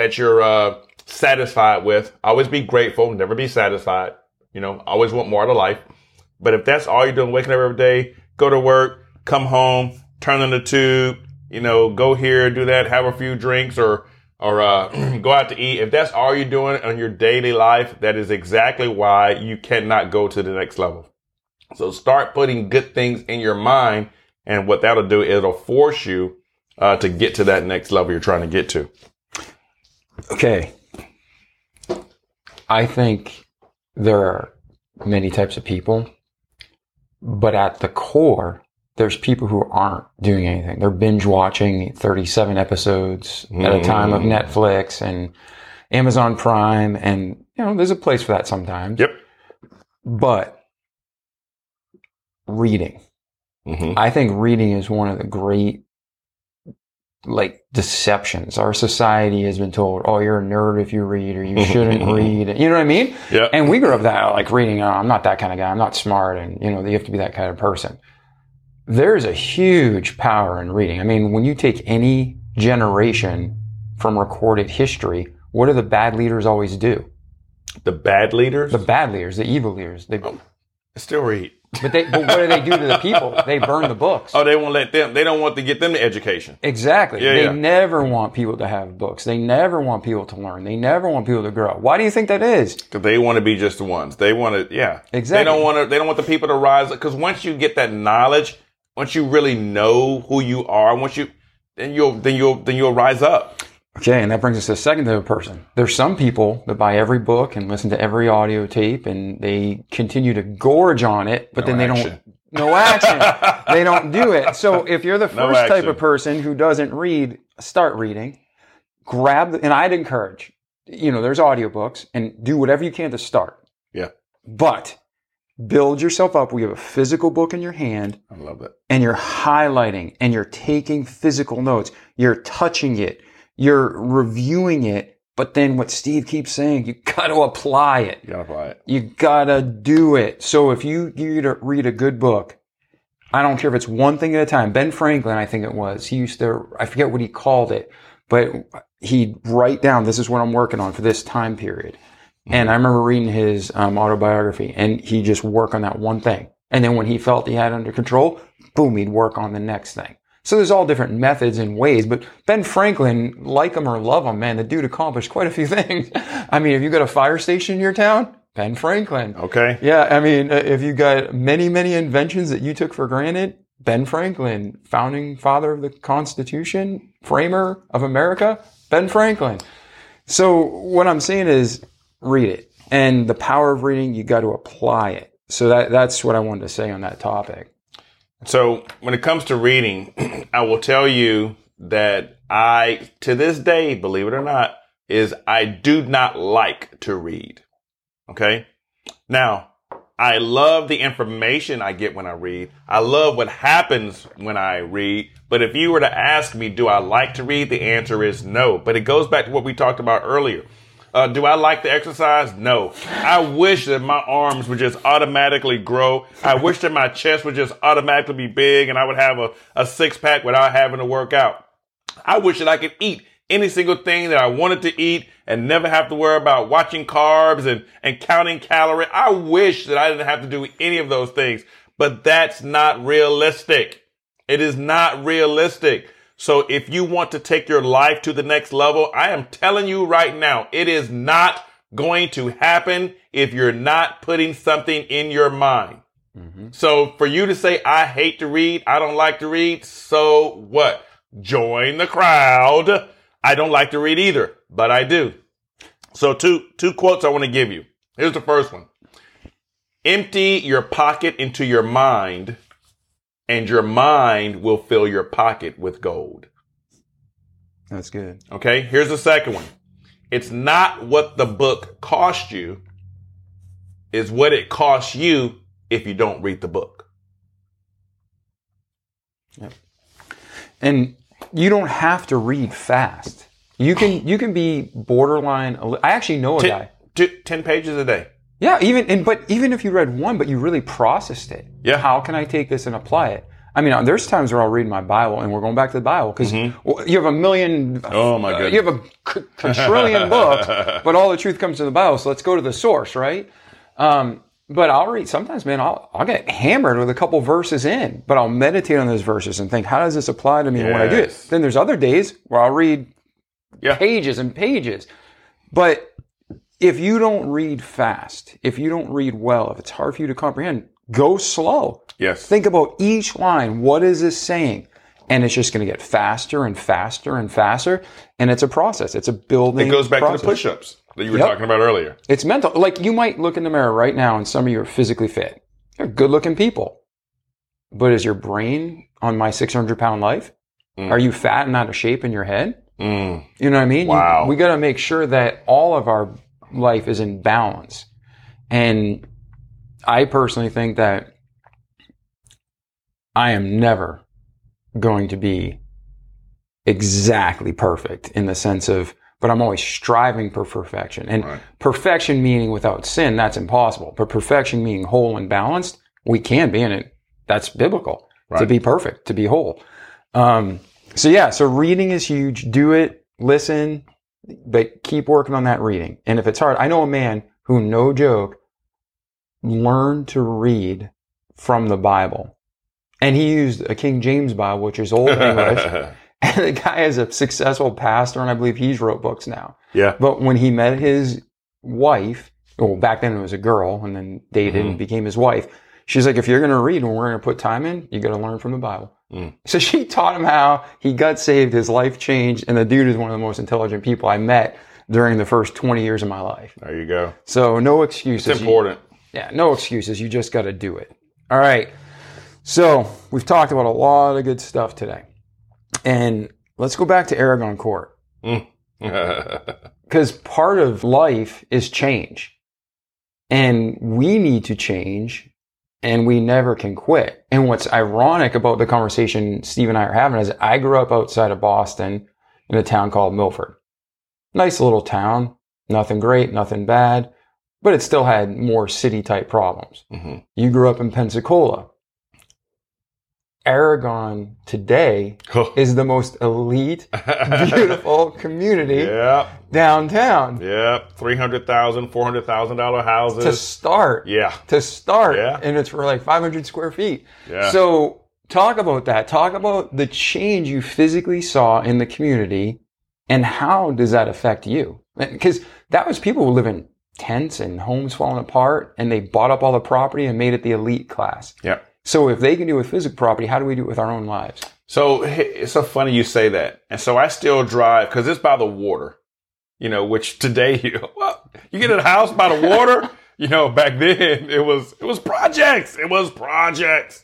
satisfied with, always be grateful, never be satisfied. Always want more out of life. But if that's all you're doing, waking up every day, go to work, come home, turn on the tube, go here, do that, have a few drinks or go out to eat. If that's all you're doing on your daily life, that is exactly why you cannot go to the next level. So start putting good things in your mind. And what that'll do, it'll force you to get to that next level you're trying to get to. Okay. I think there are many types of people, but at the core, there's people who aren't doing anything. They're binge watching 37 episodes at a time of Netflix and Amazon Prime. And, there's a place for that sometimes. Yep. But reading. I think reading is one of the great deceptions. Our society has been told, oh, you're a nerd if you read, or you shouldn't read. You know what I mean? Yeah. And we grew up that reading, I'm not that kind of guy. I'm not smart. And, you have to be that kind of person. There's a huge power in reading. When you take any generation from recorded history, what do the bad leaders always do? The bad leaders? The bad leaders, the evil leaders. They still read. But what do they do to the people? They burn the books. Oh, they won't let them. They don't want to get them the education. Exactly. Yeah, they never want people to have books. They never want people to learn. They never want people to grow. Why do you think that is? Because they want to be just the ones. They want to, yeah. Exactly. They don't want the people to rise. Because once you get that knowledge, once you really know who you are, then you'll rise up. Okay, and that brings us to the second type of person. There's some people that buy every book and listen to every audio tape, and they continue to gorge on it, but then they don't. No action. They don't do it. So if you're the first type of person who doesn't read, start reading. And I'd encourage, there's audiobooks, and do whatever you can to start. Yeah. But build yourself up where you have a physical book in your hand. I love that. And you're highlighting, and you're taking physical notes. You're touching it. You're reviewing it. But then what Steve keeps saying, you got to apply it. You got to apply it. You got to do it. So if you read a good book, I don't care if it's one thing at a time. Ben Franklin, I think it was, he used to, I forget what he called it, but he'd write down, this is what I'm working on for this time period. And I remember reading his autobiography, and he'd just work on that one thing. And then when he felt he had it under control, boom, he'd work on the next thing. So there's all different methods and ways, but Ben Franklin, like him or love him, man, the dude accomplished quite a few things. I mean, if you got a fire station in your town, Ben Franklin. Okay. Yeah, I mean, if you got many, many inventions that you took for granted, Ben Franklin, founding father of the Constitution, framer of America, Ben Franklin. So what I'm saying is read it. And the power of reading, you got to apply it. So that's what I wanted to say on that topic. So when it comes to reading, I will tell you that to this day, believe it or not, I do not like to read. Okay. Now, I love the information I get when I read. I love what happens when I read. But if you were to ask me, do I like to read? The answer is no. But it goes back to what we talked about earlier. Do I like the exercise? No. I wish that my arms would just automatically grow. I wish that my chest would just automatically be big and I would have a six-pack without having to work out. I wish that I could eat any single thing that I wanted to eat and never have to worry about watching carbs and counting calories. I wish that I didn't have to do any of those things, but that's not realistic. It is not realistic. So if you want to take your life to the next level, I am telling you right now, it is not going to happen if you're not putting something in your mind. Mm-hmm. So for you to say, I hate to read, I don't like to read, so what? Join the crowd. I don't like to read either, but I do. So two quotes I want to give you. Here's the first one. Empty your pocket into your mind, and your mind will fill your pocket with gold. That's good. Okay, here's the second one. It's not what the book cost you, it's what it costs you if you don't read the book. Yep. And you don't have to read fast. You can be borderline. I actually know a guy. 10 pages a day. Yeah, but even if you read one, but you really processed it. Yeah. How can I take this and apply it? I mean, there's times where I'll read my Bible, and we're going back to the Bible because you have a million. Oh my goodness. You have a quadrillion books, but all the truth comes to the Bible. So let's go to the source, right? But I'll read sometimes, man. I'll get hammered with a couple verses in, but I'll meditate on those verses and think, how does this apply to me and what I do? Then there's other days where I'll read pages and pages, but if you don't read fast, if you don't read well, if it's hard for you to comprehend, go slow. Yes. Think about each line. What is this saying? And it's just going to get faster and faster and faster. And it's a process. It's a building. It goes back process. To the push-ups that you were talking about earlier. It's mental. Like you might look in the mirror right now and some of you are physically fit. You're good looking people. But is your brain on my 600-pound life? Are you fat and out of shape in your head? You know what I mean? Wow. We got to make sure that all of our life is in balance. And I personally think that I am never going to be exactly perfect in the sense of, but I'm always striving for perfection. And perfection meaning without sin, that's impossible. But perfection meaning whole and balanced, we can be in it. That's biblical. To be perfect, to be whole. So reading is huge. Do it, listen, but keep working on that reading. And if it's hard, I know a man who, no joke, learned to read from the Bible. And he used a King James Bible, which is Old English. And the guy is a successful pastor, and I believe he's wrote books now. Yeah. But when he met his wife, well, back then it was a girl, and then dated and became his wife, she's like, if you're going to read and we're going to put time in, you got to learn from the Bible. So she taught him how. He got saved, his life changed, and the dude is one of the most intelligent people I met during the first 20 years of my life. There you go. So no excuses. It's important. No excuses. You just got to do it. All right. So we've talked about a lot of good stuff today. And let's go back to Aragon Court. Because part of life is change. And we need to change, and we never can quit. And what's ironic about the conversation Steve and I are having is I grew up outside of Boston in a town called Milford. Nice little town. Nothing great, nothing bad. But it still had more city-type problems. You grew up in Pensacola. Aragon today is the most elite, beautiful community downtown. Yeah, $300,000, $400,000 houses. To start. Yeah. And it's for like 500 square feet. Yeah. So talk about that. Talk about the change you physically saw in the community, and how does that affect you? Because that was people who live in tents and homes falling apart, and they bought up all the property and made it the elite class. Yeah. So if they can do it with physical property, how do we do it with our own lives? So it's so funny you say that. And so I still drive, because it's by the water, which today, you get a house by the water. Back then it was projects. It was projects.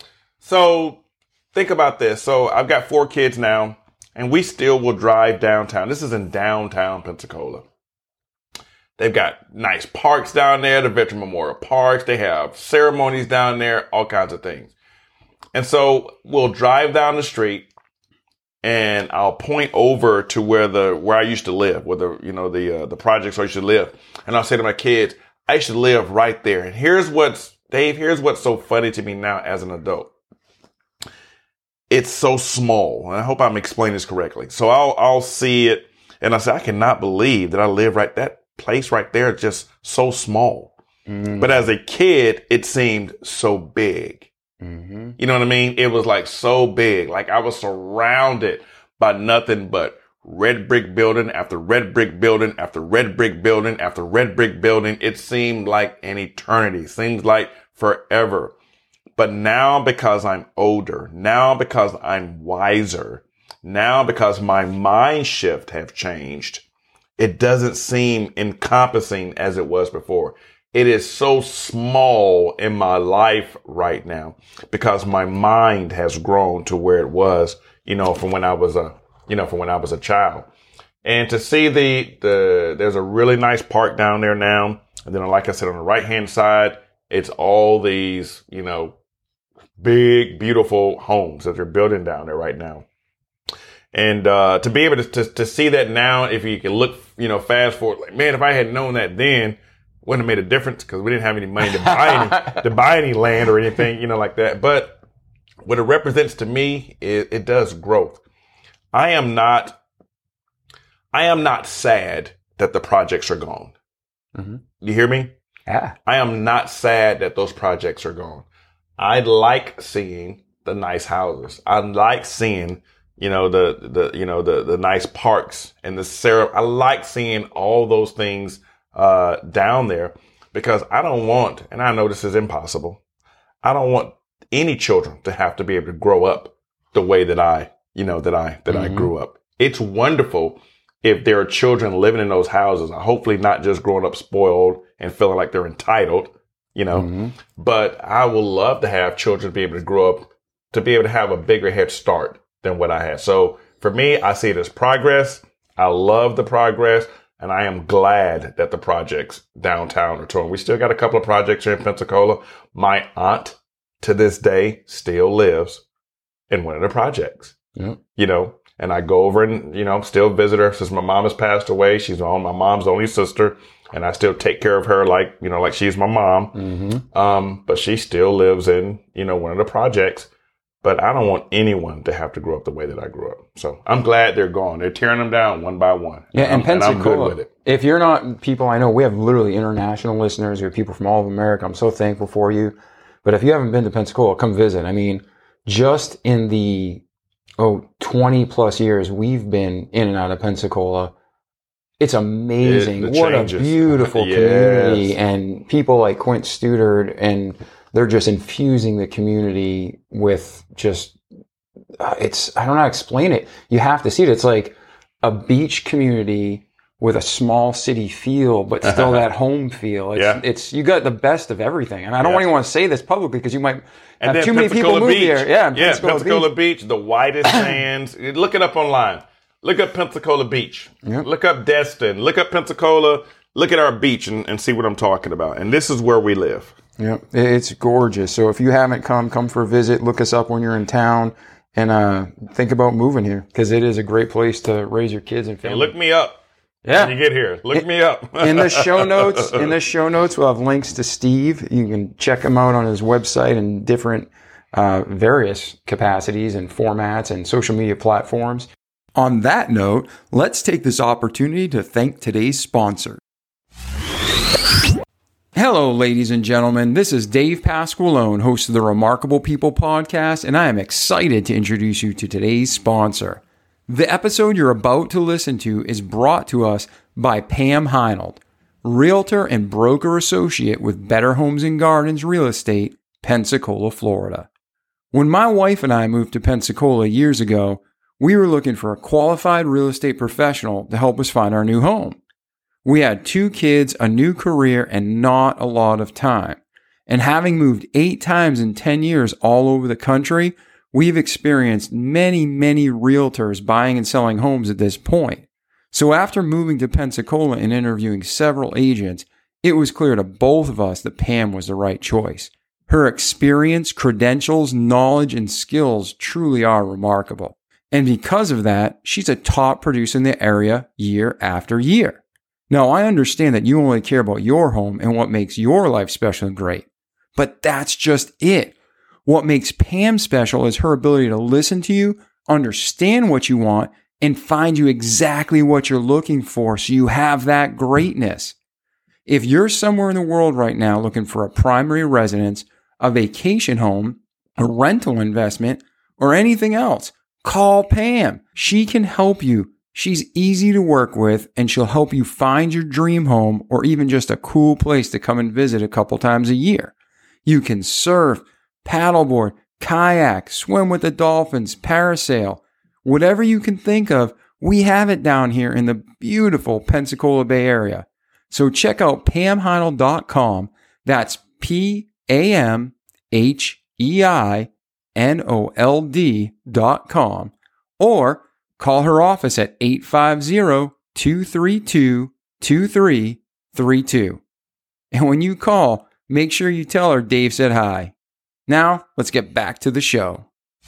So think about this. So I've got 4 kids now, and we still will drive downtown. This is in downtown Pensacola. They've got nice parks down there, the Veteran Memorial Parks. They have ceremonies down there, all kinds of things. And so we'll drive down the street, and I'll point over to where I used to live, where the projects where I used to live. And I'll say to my kids, I used to live right there. And here's what's so funny to me now as an adult. It's so small. And I hope I'm explaining this correctly. So I'll see it, and I say, I cannot believe that I live right that place right there, just so small. But as a kid, it seemed so big. You know what I mean? It was like so big. Like I was surrounded by nothing but red brick building after red brick building after red brick building after red brick building. It seemed like an eternity. Seems like forever. But now, because I'm older, now because I'm wiser, now because my mind shift have changed, it doesn't seem encompassing as it was before. It is so small in my life right now because my mind has grown to where it was, from when I was a child. And to see there's a really nice park down there now. And then, like I said, on the right hand side, it's all these, big, beautiful homes that they're building down there right now. And to be able to see that now, if you can look, fast forward, like, man, if I had known that then, wouldn't have made a difference because we didn't have any money to buy any land or anything, like that. But what it represents to me is it does growth. I am not sad that the projects are gone. You hear me? Yeah. I am not sad that those projects are gone. I like seeing the nice houses. I like seeing the nice parks and I like seeing all those things, down there, because I don't want, and I know this is impossible, I don't want any children to have to be able to grow up the way that I grew up. It's wonderful if there are children living in those houses, hopefully not just growing up spoiled and feeling like they're entitled, but I would love to have children be able to grow up, to be able to have a bigger head start than what I had. So for me, I see it as progress. I love the progress, and I am glad that the projects downtown are touring. We still got a couple of projects here in Pensacola. My aunt to this day still lives in one of the projects, and I go over and, still visit her since my mom has passed away. She's my mom's only sister, and I still take care of her like she's my mom. But she still lives in, one of the projects. But I don't want anyone to have to grow up the way that I grew up. So I'm glad they're gone. They're tearing them down one by one. Yeah, and Pensacola, I'm good with it. If you're not people I know, we have literally international listeners. We have people from all of America. I'm so thankful for you. But if you haven't been to Pensacola, come visit. I mean, just in the 20 plus years we've been in and out of Pensacola, it's amazing. What a beautiful community, and people like Quint Studard, and they're just infusing the community with just, I don't know how to explain it. You have to see it. It's like a beach community with a small city feel, but still that home feel. It's you got the best of everything. And I don't even want to say this publicly because you might have too many people move here. Yeah, Pensacola Beach, the whitest sands. Look it up online. Look up Pensacola Beach. Yep. Look up Destin. Look up Pensacola. Look at our beach and see what I'm talking about. And this is where we live. Yep, it's gorgeous. So if you haven't come for a visit. Look us up when you're in town, and think about moving here because it is a great place to raise your kids and family. Hey, look me up. Yeah, when you get here, look me up. in the show notes, we'll have links to Steve. You can check him out on his website and different various capacities and formats and social media platforms. On that note, let's take this opportunity to thank today's sponsor. Hello, ladies and gentlemen. This is Dave Pasqualone, host of the Remarkable People podcast, and I am excited to introduce you to today's sponsor. The episode you're about to listen to is brought to us by Pam Heinold, realtor and broker associate with Better Homes and Gardens Real Estate, Pensacola, Florida. When my wife and I moved to Pensacola years ago, we were looking for a qualified real estate professional to help us find our new home. We had 2 kids, a new career, and not a lot of time. And having moved 8 times in 10 years all over the country, we've experienced many, many realtors buying and selling homes at this point. So after moving to Pensacola and interviewing several agents, it was clear to both of us that Pam was the right choice. Her experience, credentials, knowledge, and skills truly are remarkable. And because of that, she's a top producer in the area year after year. Now, I understand that you only care about your home and what makes your life special and great, but that's just it. What makes Pam special is her ability to listen to you, understand what you want, and find you exactly what you're looking for so you have that greatness. If you're somewhere in the world right now looking for a primary residence, a vacation home, a rental investment, or anything else, call Pam. She can help you. She's easy to work with, and she'll help you find your dream home or even just a cool place to come and visit a couple times a year. You can surf, paddleboard, kayak, swim with the dolphins, parasail, whatever you can think of. We have it down here in the beautiful Pensacola Bay Area. So check out PamHeinold.com. That's PamHeinold.com, or call her office at 850-232-2332. And when you call, make sure you tell her Dave said hi. Now, let's get back to the show.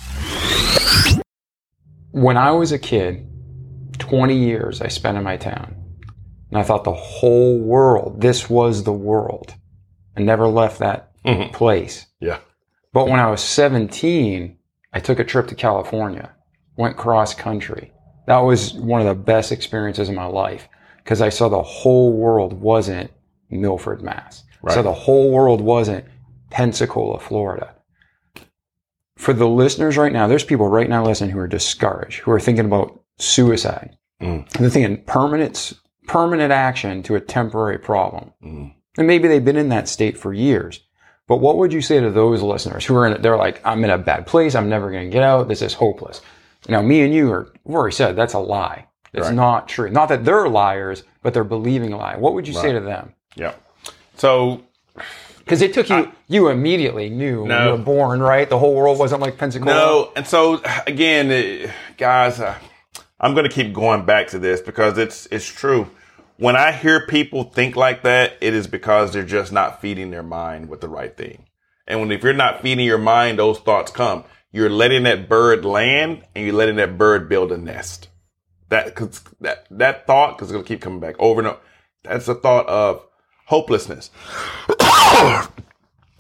When I was a kid, 20 years I spent in my town. And I thought the whole world, this was the world. I never left that place. Yeah. But when I was 17, I took a trip to California, went cross country. That was one of the best experiences of my life because I saw the whole world wasn't Milford, Mass. Right. So the whole world wasn't Pensacola, Florida. For the listeners right now, there's people right now listening who are discouraged, who are thinking about suicide. They're thinking permanent action to a temporary problem. And maybe they've been in that state for years. But what would you say to those listeners who are in it? They're like, I'm in a bad place. I'm never going to get out. This is hopeless. Now, me and you we've already said that's a lie. It's not true. Not that they're liars, but they're believing a lie. What would you say to them? Yeah. So, because it took you immediately knew when you were born, right? The whole world wasn't like Pensacola. No. And so again, guys, I'm going to keep going back to this because it's true. When I hear people think like that, it is because they're just not feeding their mind with the right thing. And if you're not feeding your mind, those thoughts come. You're letting that bird land and you're letting that bird build a nest. That thought, because it's going to keep coming back over and over. That's a thought of hopelessness.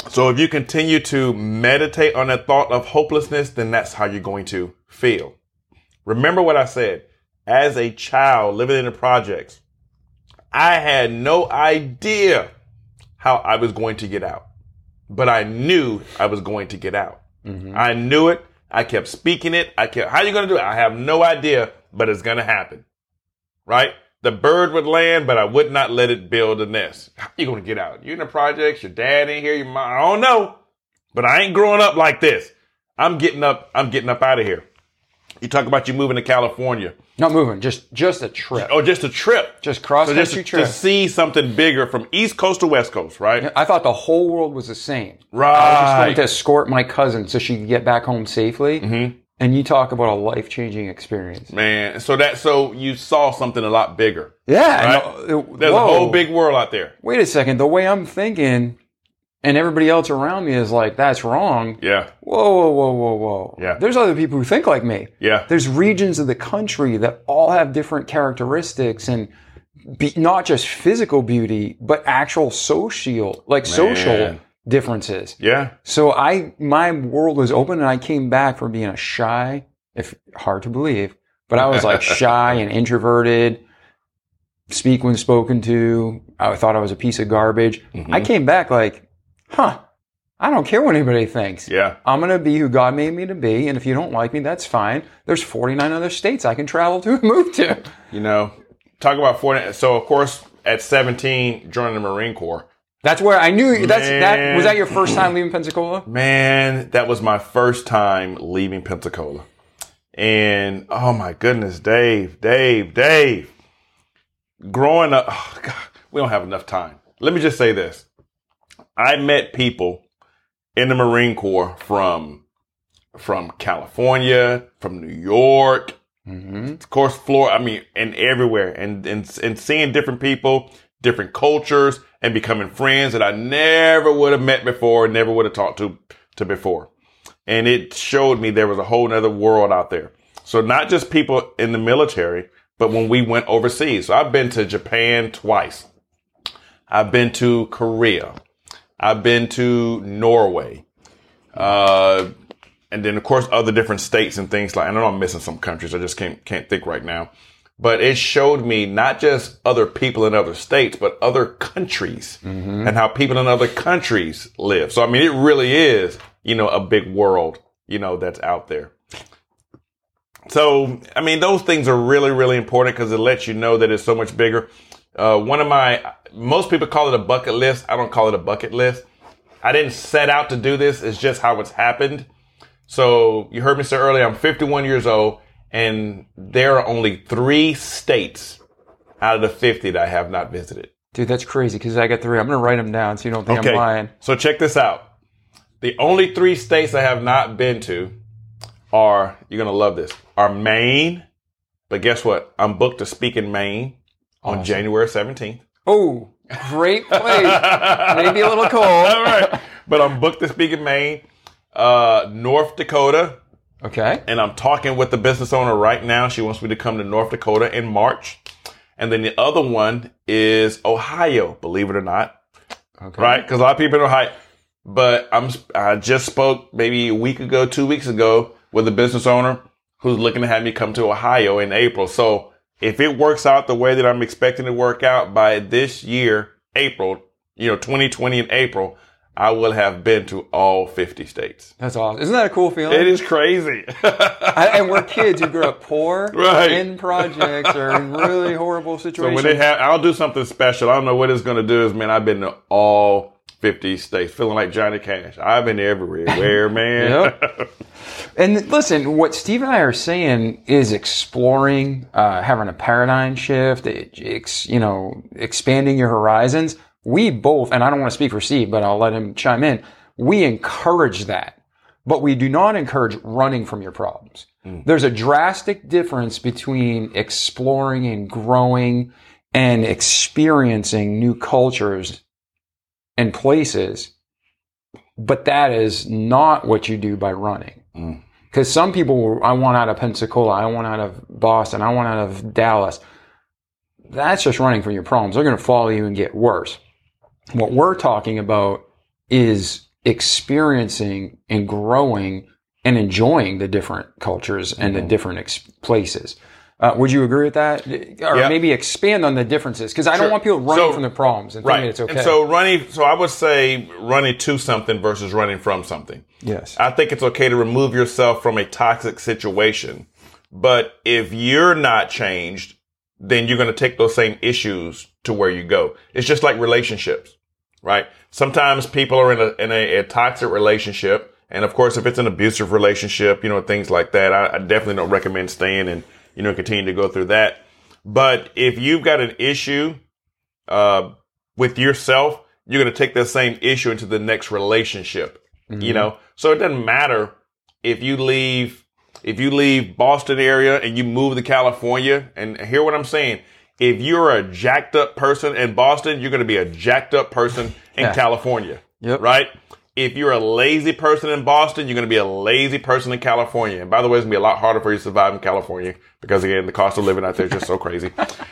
So if you continue to meditate on that thought of hopelessness, then that's how you're going to feel. Remember what I said. As a child living in the projects, I had no idea how I was going to get out, but I knew I was going to get out. Mm-hmm. I knew it. I kept speaking it. How are you going to do it? I have no idea, but it's going to happen. Right? The bird would land, but I would not let it build a nest. How are you going to get out? You're in the projects. Your dad ain't here. Your mom. I don't know, but I ain't growing up like this. I'm getting up out of here. You talk about you moving to California. Not moving, just a trip. Oh, just a trip. Just cross-country trip. To see something bigger from East Coast to West Coast, right? I thought the whole world was the same. Right. I was just going to escort my cousin so she could get back home safely. Mm-hmm. And you talk about a life-changing experience. Man, so you saw something a lot bigger. Yeah. Right? There's a whole big world out there. Wait a second. The way I'm thinking and everybody else around me is like, that's wrong. Yeah. Whoa. Yeah. There's other people who think like me. Yeah. There's regions of the country that all have different characteristics and not just physical beauty, but actual social differences. Yeah. So my world was open and I came back from being a shy, hard to believe, but I was like shy and introverted, speak when spoken to. I thought I was a piece of garbage. Mm-hmm. I came back like, I don't care what anybody thinks. Yeah. I'm going to be who God made me to be. And if you don't like me, that's fine. There's 49 other states I can travel to and move to. You know, talk about 40. So, of course, at 17, joining the Marine Corps. That's where I knew. Was that your first time leaving Pensacola? Man, that was my first time leaving Pensacola. And, oh my goodness, Dave. Growing up, oh God, we don't have enough time. Let me just say this. I met people in the Marine Corps from California, from New York, of course, Florida, and everywhere. And seeing different people, different cultures, and becoming friends that I never would have met before, never would have talked to before. And it showed me there was a whole other world out there. So not just people in the military, but when we went overseas. So I've been to Japan twice. I've been to Korea. I've been to Norway. And then, of course, other different states and things like, I know I'm missing some countries. I just can't think right now. But it showed me not just other people in other states, but other countries and how people in other countries live. So, it really is, a big world, that's out there. So, those things are really, really important because it lets you know that it's so much bigger. Most people call it a bucket list. I don't call it a bucket list. I didn't set out to do this. It's just how it's happened. So you heard me say earlier, I'm 51 years old and there are only 3 states out of the 50 that I have not visited. Dude, that's crazy because I got 3. I'm going to write them down so you don't think I'm lying. So check this out. The only 3 states I have not been to are, you're going to love this, are Maine. But guess what? I'm booked to speak in Maine on January 17th. Oh, great place. Maybe a little cold. All right. But I'm booked to speak in Maine, North Dakota. Okay. And I'm talking with the business owner right now. She wants me to come to North Dakota in March. And then the other one is Ohio, believe it or not. Okay. Right? Because a lot of people in Ohio. But I just spoke maybe a week ago, 2 weeks ago with a business owner who's looking to have me come to Ohio in April. So if it works out the way that I'm expecting to work out by this year, April, 2020 in April, I will have been to all 50 states. That's awesome. Isn't that a cool feeling? It is crazy. And we're kids who grew up poor, right, in projects, or in really horrible situations. So when I'll do something special. I don't know what it's going to do. Man, I've been to all 50 states, feeling like Johnny Cash. I've been everywhere, man. Yep. And listen, what Steve and I are saying is exploring, having a paradigm shift, expanding your horizons. We both, and I don't want to speak for Steve, but I'll let him chime in. We encourage that, but we do not encourage running from your problems. There's a drastic difference between exploring and growing and experiencing new cultures and places, but that is not what you do by running. Because some people, I want out of Pensacola, I want out of Boston, I want out of Dallas. That's just running from your problems. They're going to follow you and get worse. What we're talking about is experiencing and growing and enjoying the different cultures and the different places. Would you agree with that? Or maybe expand on the differences? Because I don't want people running from the problems and thinking it's okay. And so I would say running to something versus running from something. Yes. I think it's okay to remove yourself from a toxic situation. But if you're not changed, then you're going to take those same issues to where you go. It's just like relationships, right? Sometimes people are in a toxic relationship. And of course, if it's an abusive relationship, things like that, I definitely don't recommend staying and, continue to go through that. But if you've got an issue, with yourself, you're going to take that same issue into the next relationship, So it doesn't matter if you leave Boston area and you move to California, and hear what I'm saying. If you're a jacked up person in Boston, you're going to be a jacked up person in California, right? If you're a lazy person in Boston, you're going to be a lazy person in California. And by the way, it's going to be a lot harder for you to survive in California because, again, the cost of living out there is just so crazy.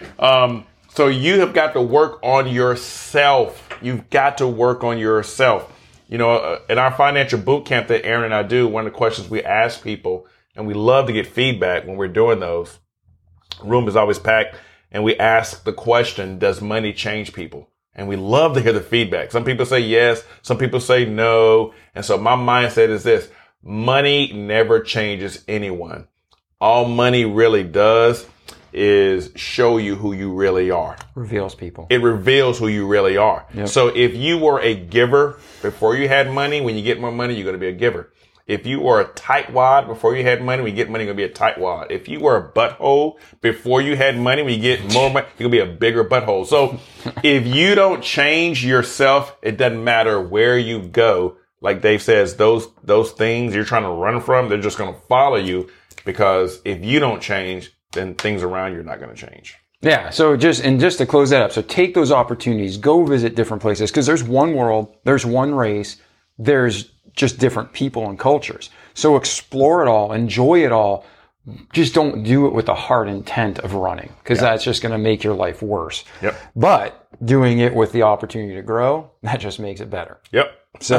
So you have got to work on yourself. You've got to work on yourself. In our financial boot camp that Aaron and I do, one of the questions we ask people, and we love to get feedback when we're doing those, the room is always packed, and we ask the question, does money change people? And we love to hear the feedback. Some people say yes, some people say no. And so my mindset is this: money never changes anyone. All money really does is show you who you really are. Reveals people. It reveals who you really are. Yep. So if you were a giver before you had money, when you get more money, you're going to be a giver. If you were a tightwad before you had money, when you get money, you're going to be a tightwad. If you were a butthole before you had money, when you get more money, you're going to be a bigger butthole. So if you don't change yourself, it doesn't matter where you go. Like Dave says, those things you're trying to run from, they're just going to follow you, because if you don't change, then things around you are not going to change. Yeah. So just to close that up, so take those opportunities, go visit different places, because there's one world, there's one race, there's just different people and cultures. So explore it all, enjoy it all. Just don't do it with the hard intent of running, because that's just going to make your life worse. Yep. But doing it with the opportunity to grow, that just makes it better. Yep.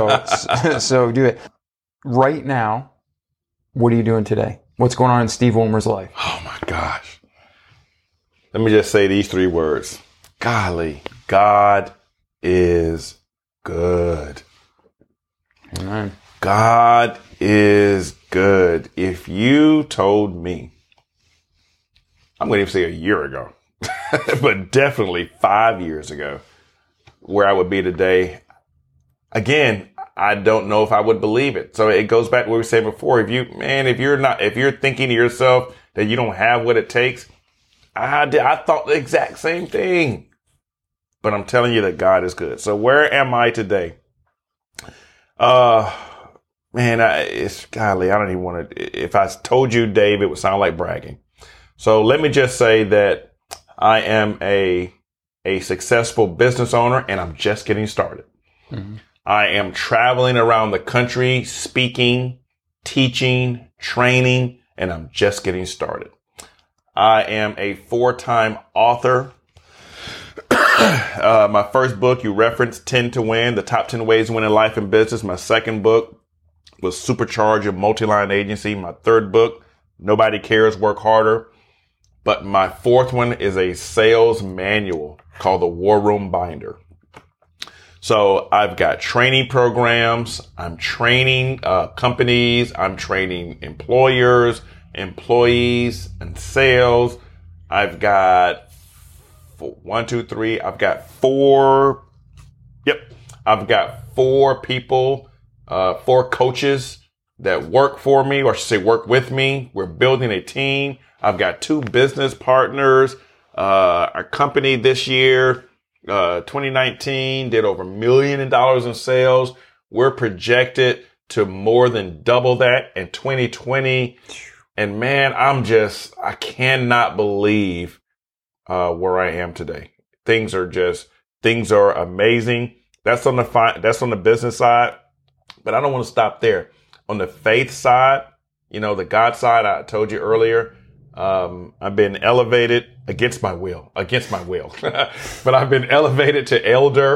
So do it. Right now, what are you doing today? What's going on in Steve Wilmer's life? Oh my gosh. Let me just say these 3 words. Golly, God is good. Amen. God is good. If you told me, I'm going to even say a year ago, but definitely 5 years ago, where I would be today, again, I don't know if I would believe it. So it goes back to what we were saying before. If you're thinking to yourself that you don't have what it takes, I thought the exact same thing. But I'm telling you that God is good. So where am I today? It's golly, I don't even want to, if I told you, Dave, it would sound like bragging. So let me just say that I am a successful business owner, and I'm just getting started. Mm-hmm. I am traveling around the country, speaking, teaching, training, and I'm just getting started. I am a 4-time author. My first book you referenced, 10 to Win, the top 10 ways to win in life and business. My second book was Supercharge Your Multi-Line Agency. My third book, Nobody Cares, Work Harder. But my fourth one is a sales manual called the War Room Binder. So I've got training programs. I'm training companies. I'm training employers, employees, and sales. I've got I've got 4. Yep. I've got 4 people, 4 coaches that work for me, or I should say work with me. We're building a team. I've got 2 business partners. Our company this year, 2019, did over $1 million in sales. We're projected to more than double that in 2020. And man, I cannot believe where I am today. Things are amazing. That's on the business side, but I don't want to stop there. On the faith side, the God side, I told you earlier, I've been elevated against my will, but I've been elevated to elder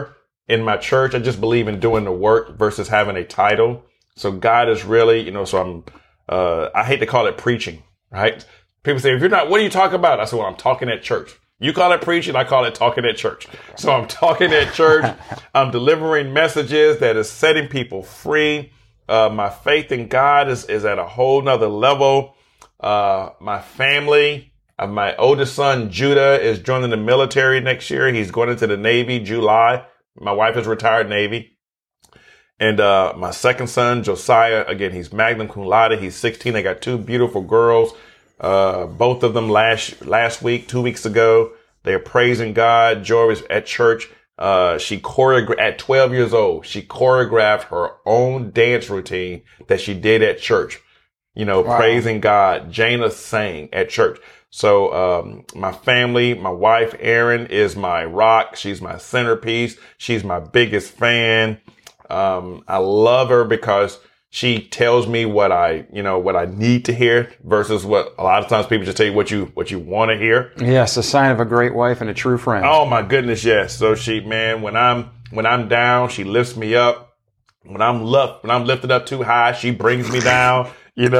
in my church. I just believe in doing the work versus having a title. So God is really, so I hate to call it preaching, right? People say, if you're not, what are you talking about? I said, well, I'm talking at church. You call it preaching, I call it talking at church. So I'm talking at church. I'm delivering messages that is setting people free. My faith in God is at a whole nother level. My family, my oldest son, Judah, is joining the military next year. He's going into the Navy, July. My wife is retired Navy. And my second son, Josiah, again, he's magna cum laude. He's 16. I got two beautiful girls. Both of them last week, 2 weeks ago, they are praising God. Joy was at church. She choreographed at 12 years old. She choreographed her own dance routine that she did at church, wow. Praising God. Jana sang at church. So, my family, my wife, Erin, is my rock. She's my centerpiece. She's my biggest fan. I love her because she tells me what I need to hear versus what a lot of times people just tell you what you want to hear. Yes, a sign of a great wife and a true friend. Oh my goodness, yes. So when I'm down, she lifts me up. When I'm lifted up too high, she brings me down,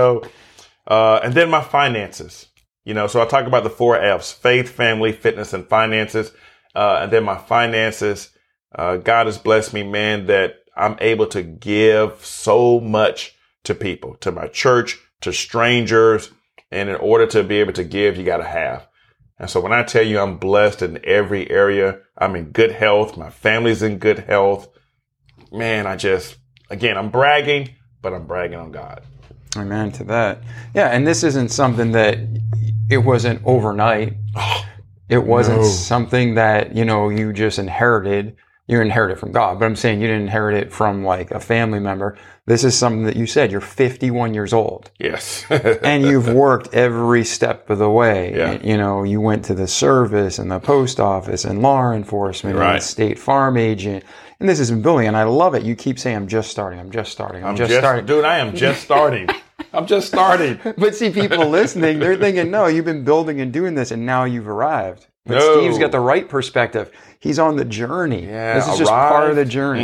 and then my finances, so I talk about the 4 F's: faith, family, fitness, and finances. And then my finances, God has blessed me, man, that I'm able to give so much to people, to my church, to strangers. And in order to be able to give, you got to have. And so when I tell you I'm blessed in every area, I'm in good health. My family's in good health. Man, I'm bragging, but I'm bragging on God. Amen to that. Yeah. And this isn't something that it wasn't overnight. It wasn't something that, you just inherited. You inherit it from God, but I'm saying you didn't inherit it from like a family member. This is something that you said. You're 51 years old. Yes. And you've worked every step of the way. Yeah. You went to the service and the post office and law enforcement and state farm agent. And this is building. And I love it. You keep saying, I'm just starting. I'm just starting. I'm just starting. Dude, I am just starting. I'm just starting. But see, people listening, they're thinking, no, you've been building and doing this and now you've arrived. But Steve's got the right perspective. He's on the journey. Yeah, this is just part of the journey.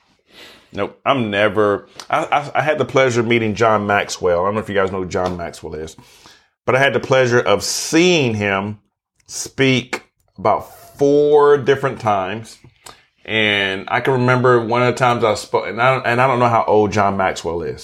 Nope. I'm never. I had the pleasure of meeting John Maxwell. I don't know if you guys know who John Maxwell is, but I had the pleasure of seeing him speak about 4 different times. And I can remember one of the times I spoke, and I don't know how old John Maxwell is.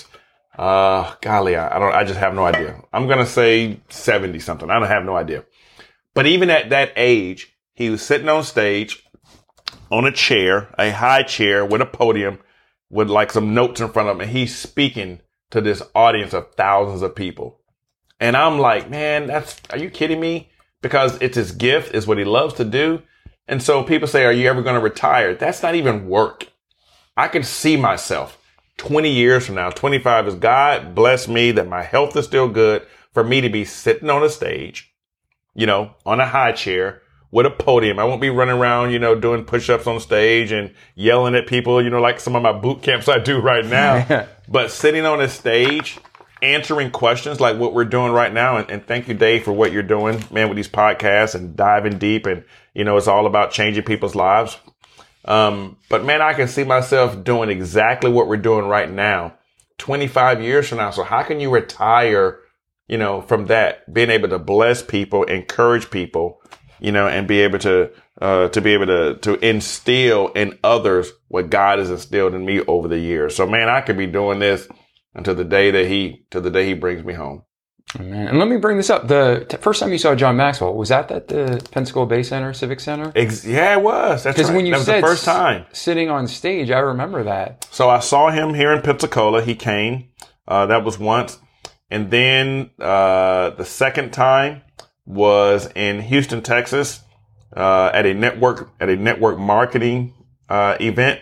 Golly, I just have no idea. I'm going to say 70 something. I don't have no idea. But even at that age, he was sitting on stage on a chair, a high chair with a podium with like some notes in front of him. And he's speaking to this audience of thousands of people. And I'm like, man, are you kidding me? Because it's his gift, it's what he loves to do. And so people say, are you ever going to retire? That's not even work. I can see myself 20 years from now, 25, as God bless me that my health is still good for me to be sitting on a stage, on a high chair with a podium. I won't be running around, doing push-ups on stage and yelling at people, like some of my boot camps I do right now. But sitting on a stage, answering questions like what we're doing right now. And thank you, Dave, for what you're doing, man, with these podcasts and diving deep. And, it's all about changing people's lives. But man, I can see myself doing exactly what we're doing right now, 25 years from now. So how can you retire, from that, being able to bless people, encourage people, and be able to instill in others what God has instilled in me over the years. So man, I could be doing this until the day he brings me home. Amen. And let me bring this up. The first time you saw John Maxwell, was that at the Pensacola Bay Center, Civic Center? Yeah, it was. That's right. When you that was said the first time sitting on stage, I remember that. So I saw him here in Pensacola. He came. That was once. And then the second time was in Houston, Texas, at a network marketing event.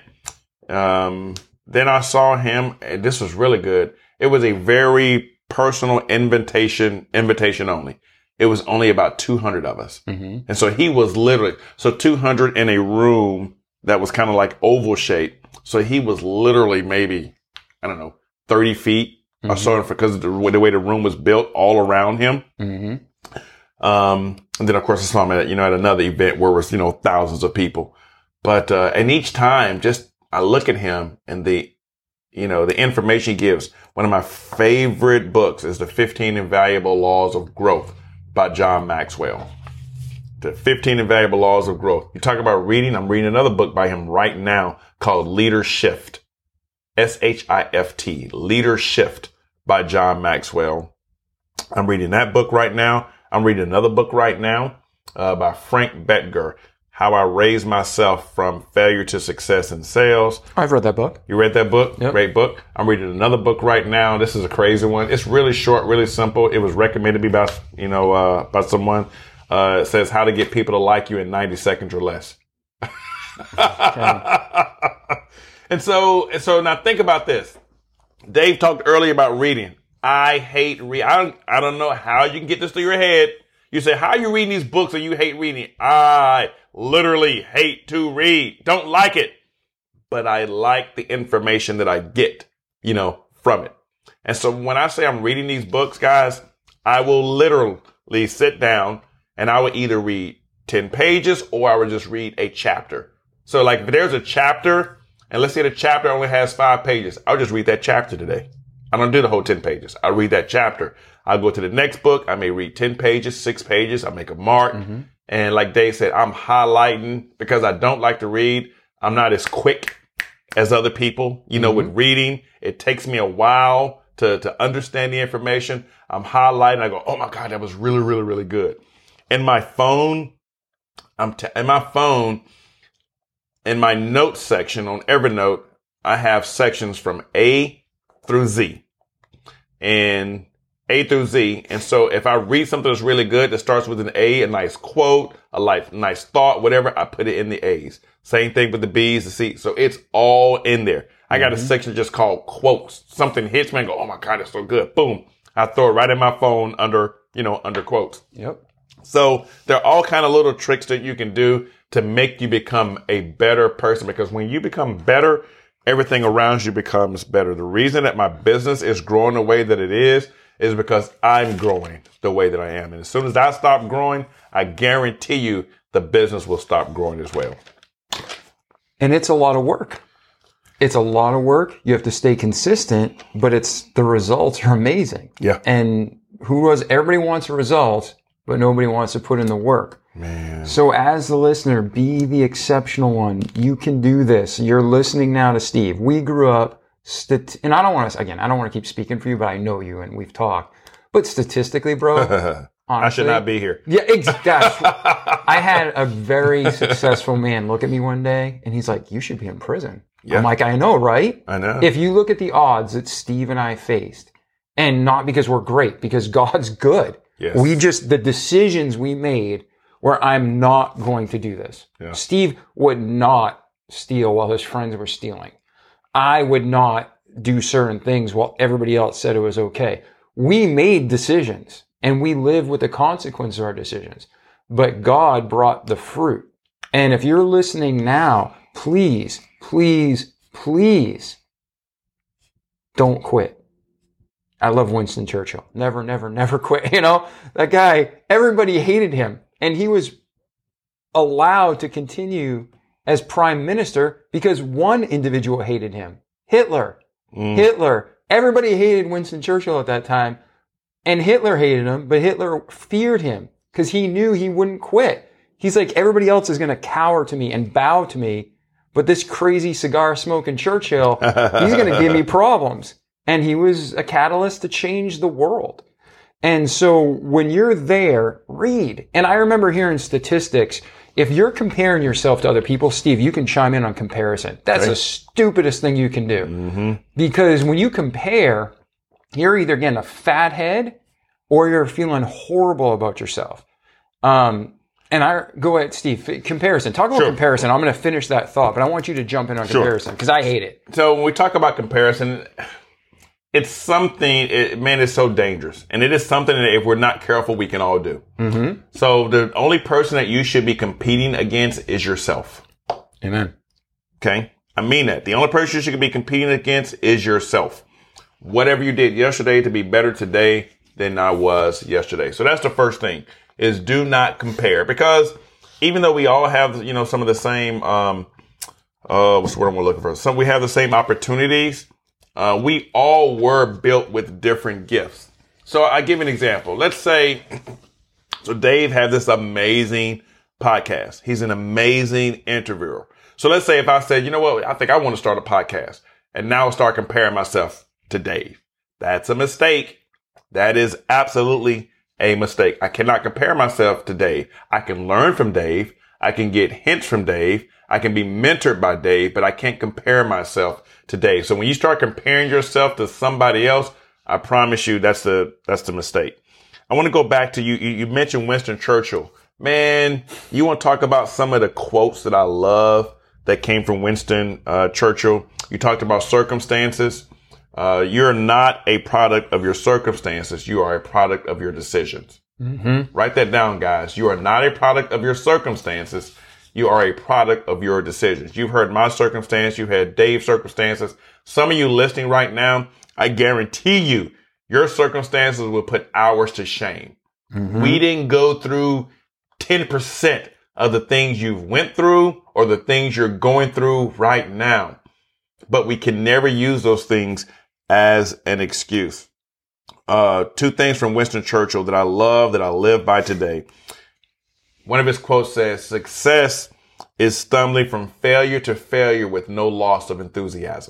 Then I saw him, and this was really good. It was a very personal invitation only. It was only about 200 of us. Mm-hmm. And so he was literally, 200 in a room that was kind of like oval shaped. So he was literally maybe, 30 feet or so, because of the way the room was built all around him. Mm-hmm. And then of course I saw him at another event where it was, thousands of people. But, and each time just I look at him and the information he gives. One of my favorite books is The 15 Invaluable Laws of Growth by John Maxwell. The 15 Invaluable Laws of Growth. You talk about reading. I'm reading another book by him right now called Leader Shift. SHIFT. Leader Shift by John Maxwell. I'm reading that book right now. I'm reading another book right now by Frank Bettger. How I Raised Myself from Failure to Success in Sales. I've read that book. You read that book? Yep. Great book. I'm reading another book right now. This is a crazy one. It's really short, really simple. It was recommended to me by someone. It says how to get people to like you in 90 seconds or less. And so now think about this. Dave talked earlier about reading. I hate reading. I don't know how you can get this through your head. You say, how are you reading these books and you hate reading? I literally hate to read. Don't like it. But I like the information that I get, from it. And so when I say I'm reading these books, guys, I will literally sit down and I would either read 10 pages or I would just read a chapter. So like if there's a chapter, and let's say the chapter only has 5 pages, I'll just read that chapter today. I don't do the whole 10 pages. I read that chapter. I'll go to the next book. I may read 10 pages, 6 pages. I make a mark. Mm-hmm. And like Dave said, I'm highlighting because I don't like to read. I'm not as quick as other people. With reading, it takes me a while to understand the information. I'm highlighting. I go, oh my God, that was really, really, really good. In my phone, in my notes section on Evernote, I have sections from A through Z. And A through Z. And so if I read something that's really good that starts with an A, a nice quote, a nice thought, whatever, I put it in the A's. Same thing with the B's, the C's. So it's all in there. I got a section just called quotes. Something hits me and go, oh my God, it's so good. Boom. I throw it right in my phone under quotes. Yep. So there are all kind of little tricks that you can do to make you become a better person, because when you become better, everything around you becomes better. The reason that my business is growing the way that it is because I'm growing the way that I am. And as soon as I stop growing, I guarantee you the business will stop growing as well. And it's a lot of work. It's a lot of work. You have to stay consistent, but the results are amazing. Yeah. And everybody wants a result, but nobody wants to put in the work. Man. So as the listener, be the exceptional one. You can do this. You're listening now to Steve. We grew up, and I don't want to keep speaking for you, but I know you and we've talked. But statistically, bro, honestly, I should not be here. Yeah, exactly. I had a very successful man look at me one day and he's like, you should be in prison. Yeah. I'm like, I know, right? I know. If you look at the odds that Steve and I faced, and not because we're great, because God's good. Yes. The decisions we made where I'm not going to do this. Yeah. Steve would not steal while his friends were stealing. I would not do certain things while everybody else said it was okay. We made decisions and we live with the consequence of our decisions, but God brought the fruit. And if you're listening now, please, please, please don't quit. I love Winston Churchill. Never, never, never quit. That guy, everybody hated him. And he was allowed to continue as prime minister because one individual hated him. Hitler. Hitler. Everybody hated Winston Churchill at that time. And Hitler hated him, but Hitler feared him because he knew he wouldn't quit. He's like, everybody else is going to cower to me and bow to me. But this crazy cigar smoking Churchill, he's going to give me problems. And he was a catalyst to change the world. And so when you're there, read. And I remember hearing statistics. If you're comparing yourself to other people, Steve, you can chime in on comparison. That's the stupidest thing you can do. Mm-hmm. Because when you compare, you're either getting a fat head or you're feeling horrible about yourself. And go ahead, Steve, comparison. Talk about comparison. I'm going to finish that thought, but I want you to jump in on comparison because I hate it. So when we talk about comparison, it's something, it's so dangerous. And it is something that if we're not careful, we can all do. Mm-hmm. So the only person that you should be competing against is yourself. Amen. Okay? I mean that. The only person you should be competing against is yourself. Whatever you did yesterday to be better today than I was yesterday. So that's the first thing, is do not compare. Because even though we all have, some of the same what's the word I'm looking for? We have the same opportunities. We all were built with different gifts. So I give an example. Let's say, so Dave had this amazing podcast. He's an amazing interviewer. So let's say if I said, you know what, I think I want to start a podcast, and now I'll start comparing myself to Dave. That's a mistake. That is absolutely a mistake. I cannot compare myself to Dave. I can learn from Dave. I can get hints from Dave. I can be mentored by Dave, but I can't compare myself to Dave. So when you start comparing yourself to somebody else, I promise you that's the mistake. I want to go back to you. You mentioned Winston Churchill. Man, you want to talk about some of the quotes that I love that came from Winston Churchill. You talked about circumstances. You're not a product of your circumstances. You are a product of your decisions. Mm-hmm. Write that down, guys. You are not a product of your circumstances. You are a product of your decisions. You've heard my circumstance. You've had Dave's circumstances. Some of you listening right now, I guarantee you, your circumstances will put ours to shame. Mm-hmm. We didn't go through 10% of the things you've went through or the things you're going through right now. But we can never use those things as an excuse. Two things from Winston Churchill that I love, that I live by today. One of his quotes says, success is stumbling from failure to failure with no loss of enthusiasm.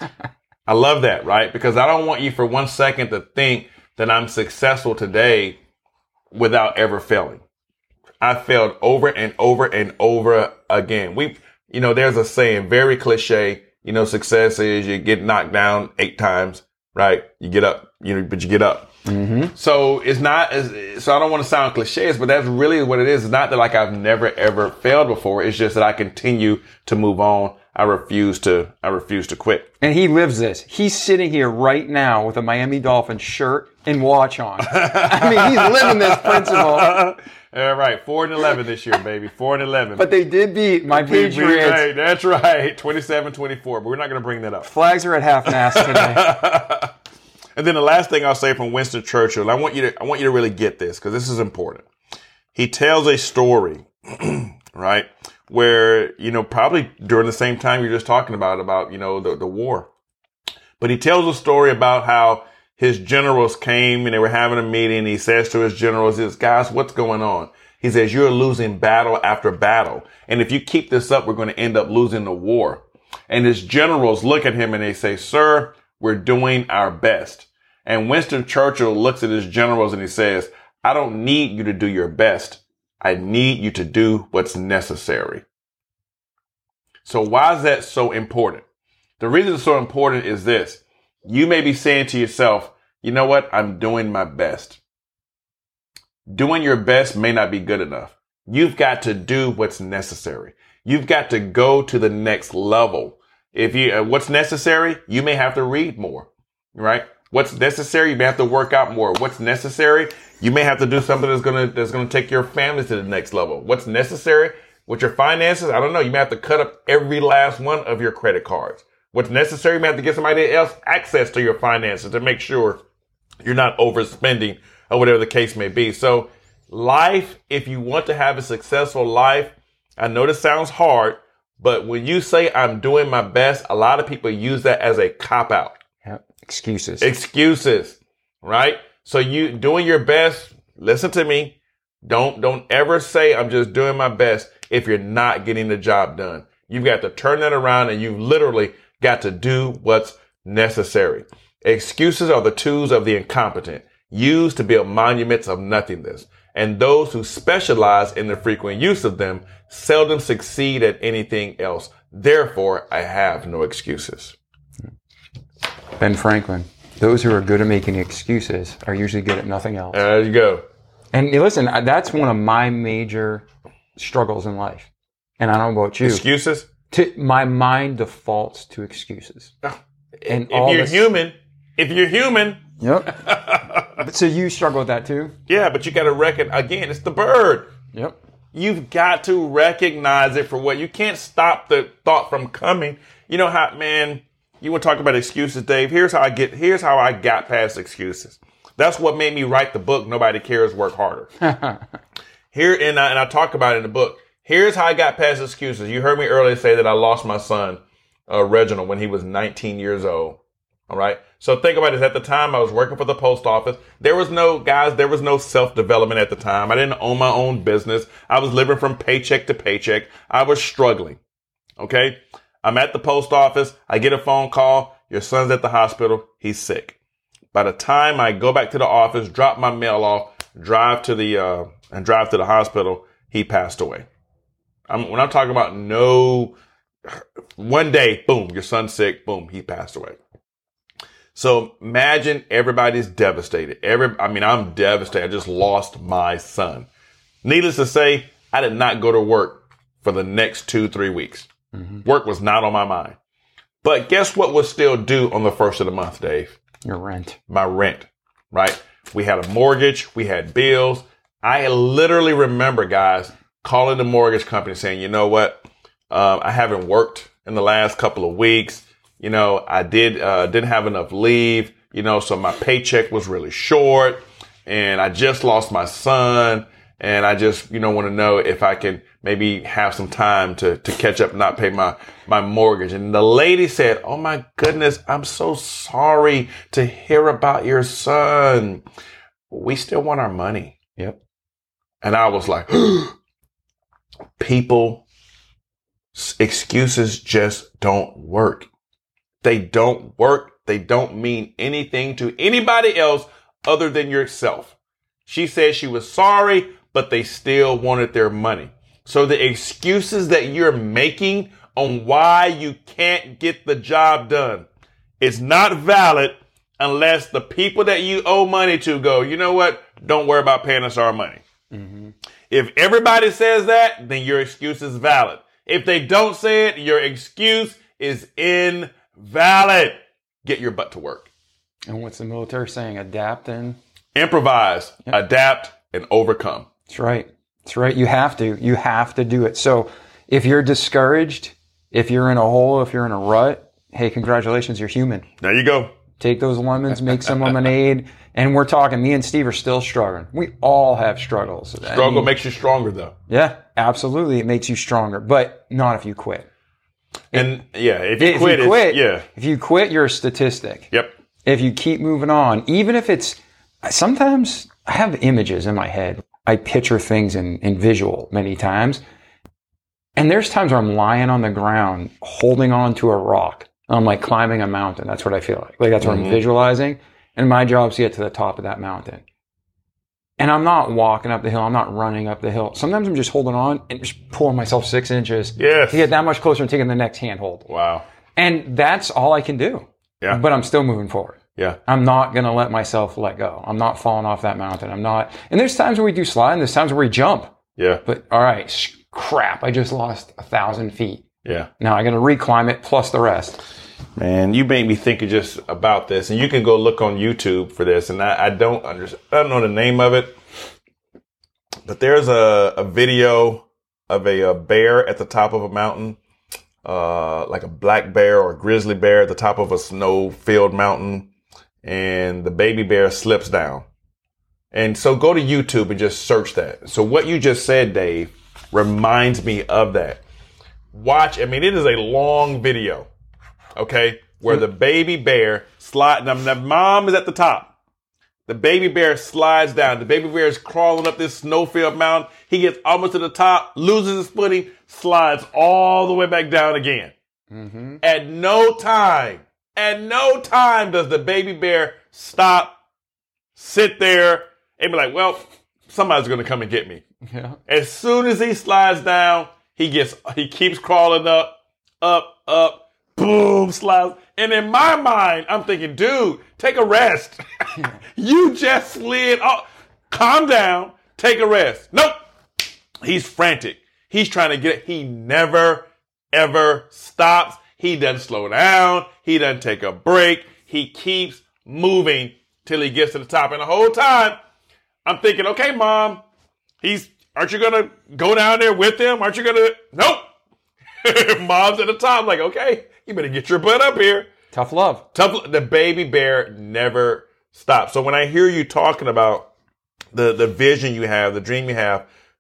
I love that, right? Because I don't want you for 1 second to think that I'm successful today without ever failing. I failed over and over and over again. There's a saying, very cliche, success is you get knocked down 8 times, right? You get up, but you get up. Mm-hmm. So I don't want to sound cliches, but that's really what it is. It's not that like I've never ever failed before. It's just that I continue to move on. I refuse to quit. And he lives this. He's sitting here right now with a Miami Dolphins shirt and watch on. I mean, he's living this principle. All right, 4-11 this year, baby. 4-11. But they did beat my Patriots. That's right, 27-24. But we're not going to bring that up. Flags are at half-mast today. And then the last thing I'll say from Winston Churchill, and I want you to really get this because this is important. He tells a story, right, where probably during the same time you're just talking about the war, but he tells a story about how his generals came and they were having a meeting. He says to his generals, he says, guys, what's going on? He says, you're losing battle after battle. And if you keep this up, we're going to end up losing the war. And his generals look at him and they say, sir, we're doing our best. And Winston Churchill looks at his generals and he says, I don't need you to do your best. I need you to do what's necessary. So why is that so important? The reason it's so important is this. You may be saying to yourself, you know what? I'm doing my best. Doing your best may not be good enough. You've got to do what's necessary. You've got to go to the next level. What's necessary? You may have to read more, right? What's necessary? You may have to work out more. What's necessary? You may have to do something that's gonna take your family to the next level. What's necessary with your finances? I don't know. You may have to cut up every last one of your credit cards. What's necessary? You may have to get somebody else access to your finances to make sure you're not overspending or whatever the case may be. So life, if you want to have a successful life, I know this sounds hard, but when you say I'm doing my best, a lot of people use that as a cop-out. Yep. Excuses, right? So you doing your best, listen to me. Don't ever say I'm just doing my best if you're not getting the job done. You've got to turn that around and you've literally got to do what's necessary. Excuses are the tools of the incompetent, used to build monuments of nothingness. And those who specialize in the frequent use of them seldom succeed at anything else. Therefore, I have no excuses. Ben Franklin. Those who are good at making excuses are usually good at nothing else. There you go. And listen, that's one of my major struggles in life. And I don't know about you. Excuses? My mind defaults to excuses. And if you're human. Yep. So you struggle with that too? Yeah, but you got to again, it's the bird. Yep. You've got to recognize it for what you can't stop the thought from coming. You know how, man, you want to talk about excuses, Dave? Here's how I got past excuses. That's what made me write the book, Nobody Cares, Work Harder. And I talk about it in the book. Here's how I got past excuses. You heard me earlier say that I lost my son, Reginald, when he was 19 years old. All right. So think about this. At the time, I was working for the post office. There was no self-development at the time. I didn't own my own business. I was living from paycheck to paycheck. I was struggling. Okay. I'm at the post office. I get a phone call. Your son's at the hospital. He's sick. By the time I go back to the office, drop my mail off, drive to the hospital, he passed away. When I'm talking about one day, boom, your son's sick, boom, he passed away. So imagine everybody's devastated. I'm devastated. I just lost my son. Needless to say, I did not go to work for the next 2-3 weeks. Mm-hmm. Work was not on my mind. But guess what was still due on the first of the month, Dave? Your rent. My rent, right? We had a mortgage. We had bills. I literally remember, guys, calling the mortgage company saying, you know what? I haven't worked in the last couple of weeks. You know, I didn't have enough leave, so my paycheck was really short and I just lost my son. And I just, want to know if I can maybe have some time to catch up and not pay my mortgage. And the lady said, oh my goodness, I'm so sorry to hear about your son. We still want our money. Yep. And I was like, people, excuses just don't work. They don't work. They don't mean anything to anybody else other than yourself. She said she was sorry, but they still wanted their money. So the excuses that you're making on why you can't get the job done is not valid unless the people that you owe money to go, you know what? Don't worry about paying us our money. Mm-hmm. If everybody says that, then your excuse is valid. If they don't say it, your excuse is invalid. Get your butt to work. And what's the military saying? Adapt and improvise, adapt, and overcome. That's right. That's right. You have to do it. So if you're discouraged, if you're in a hole, if you're in a rut, hey, congratulations, you're human. There you go. Take those lemons, make some lemonade. And we're talking, me and Steve are still struggling. We all have struggles. Struggle makes you stronger, though. Yeah, absolutely. It makes you stronger, but not if you quit. If you quit, you're a statistic. Yep. If you keep moving on, even if it's, sometimes I have images in my head. I picture things in visual many times. And there's times where I'm lying on the ground, holding on to a rock. I'm like climbing a mountain. That's what I feel like. Like that's what I'm visualizing. And my job is to get to the top of that mountain. And I'm not walking up the hill. I'm not running up the hill. Sometimes I'm just holding on and just pulling myself 6 inches to get that much closer and taking the next handhold. Wow. And that's all I can do. Yeah. But I'm still moving forward. Yeah. I'm not going to let myself let go. I'm not falling off that mountain. And there's times where we do slide and there's times where we jump. Yeah. But all right, crap. I just lost 1,000 feet. Yeah. Now I got to reclimb it plus the rest. Man, you made me think just about this, and you can go look on YouTube for this. And I don't know the name of it, but there's a video of a bear at the top of a mountain, like a black bear or a grizzly bear at the top of a snow-filled mountain, and the baby bear slips down. And so go to YouTube and just search that. So what you just said, Dave, reminds me of that. Watch. I mean, it is a long video. Okay, where the baby bear slides. Now, the mom is at the top. The baby bear slides down. The baby bear is crawling up this snow-filled mountain. He gets almost to the top, loses his footing, slides all the way back down again. Mm-hmm. At no time does the baby bear stop, sit there, and be like, well, somebody's going to come and get me. Yeah. As soon as he slides down, he keeps crawling up, boom, slides. And in my mind, I'm thinking, dude, take a rest. You just slid off. Calm down. Take a rest. Nope. He's frantic. He's trying to get it. He never, ever stops. He doesn't slow down. He doesn't take a break. He keeps moving till he gets to the top. And the whole time, I'm thinking, okay, Mom, aren't you going to go down there with him? Aren't you going to? Nope. Mom's at the top, like, okay, you better get your butt up here. Tough love. The baby bear never stops. So when I hear you talking about the vision you have, the dream you have,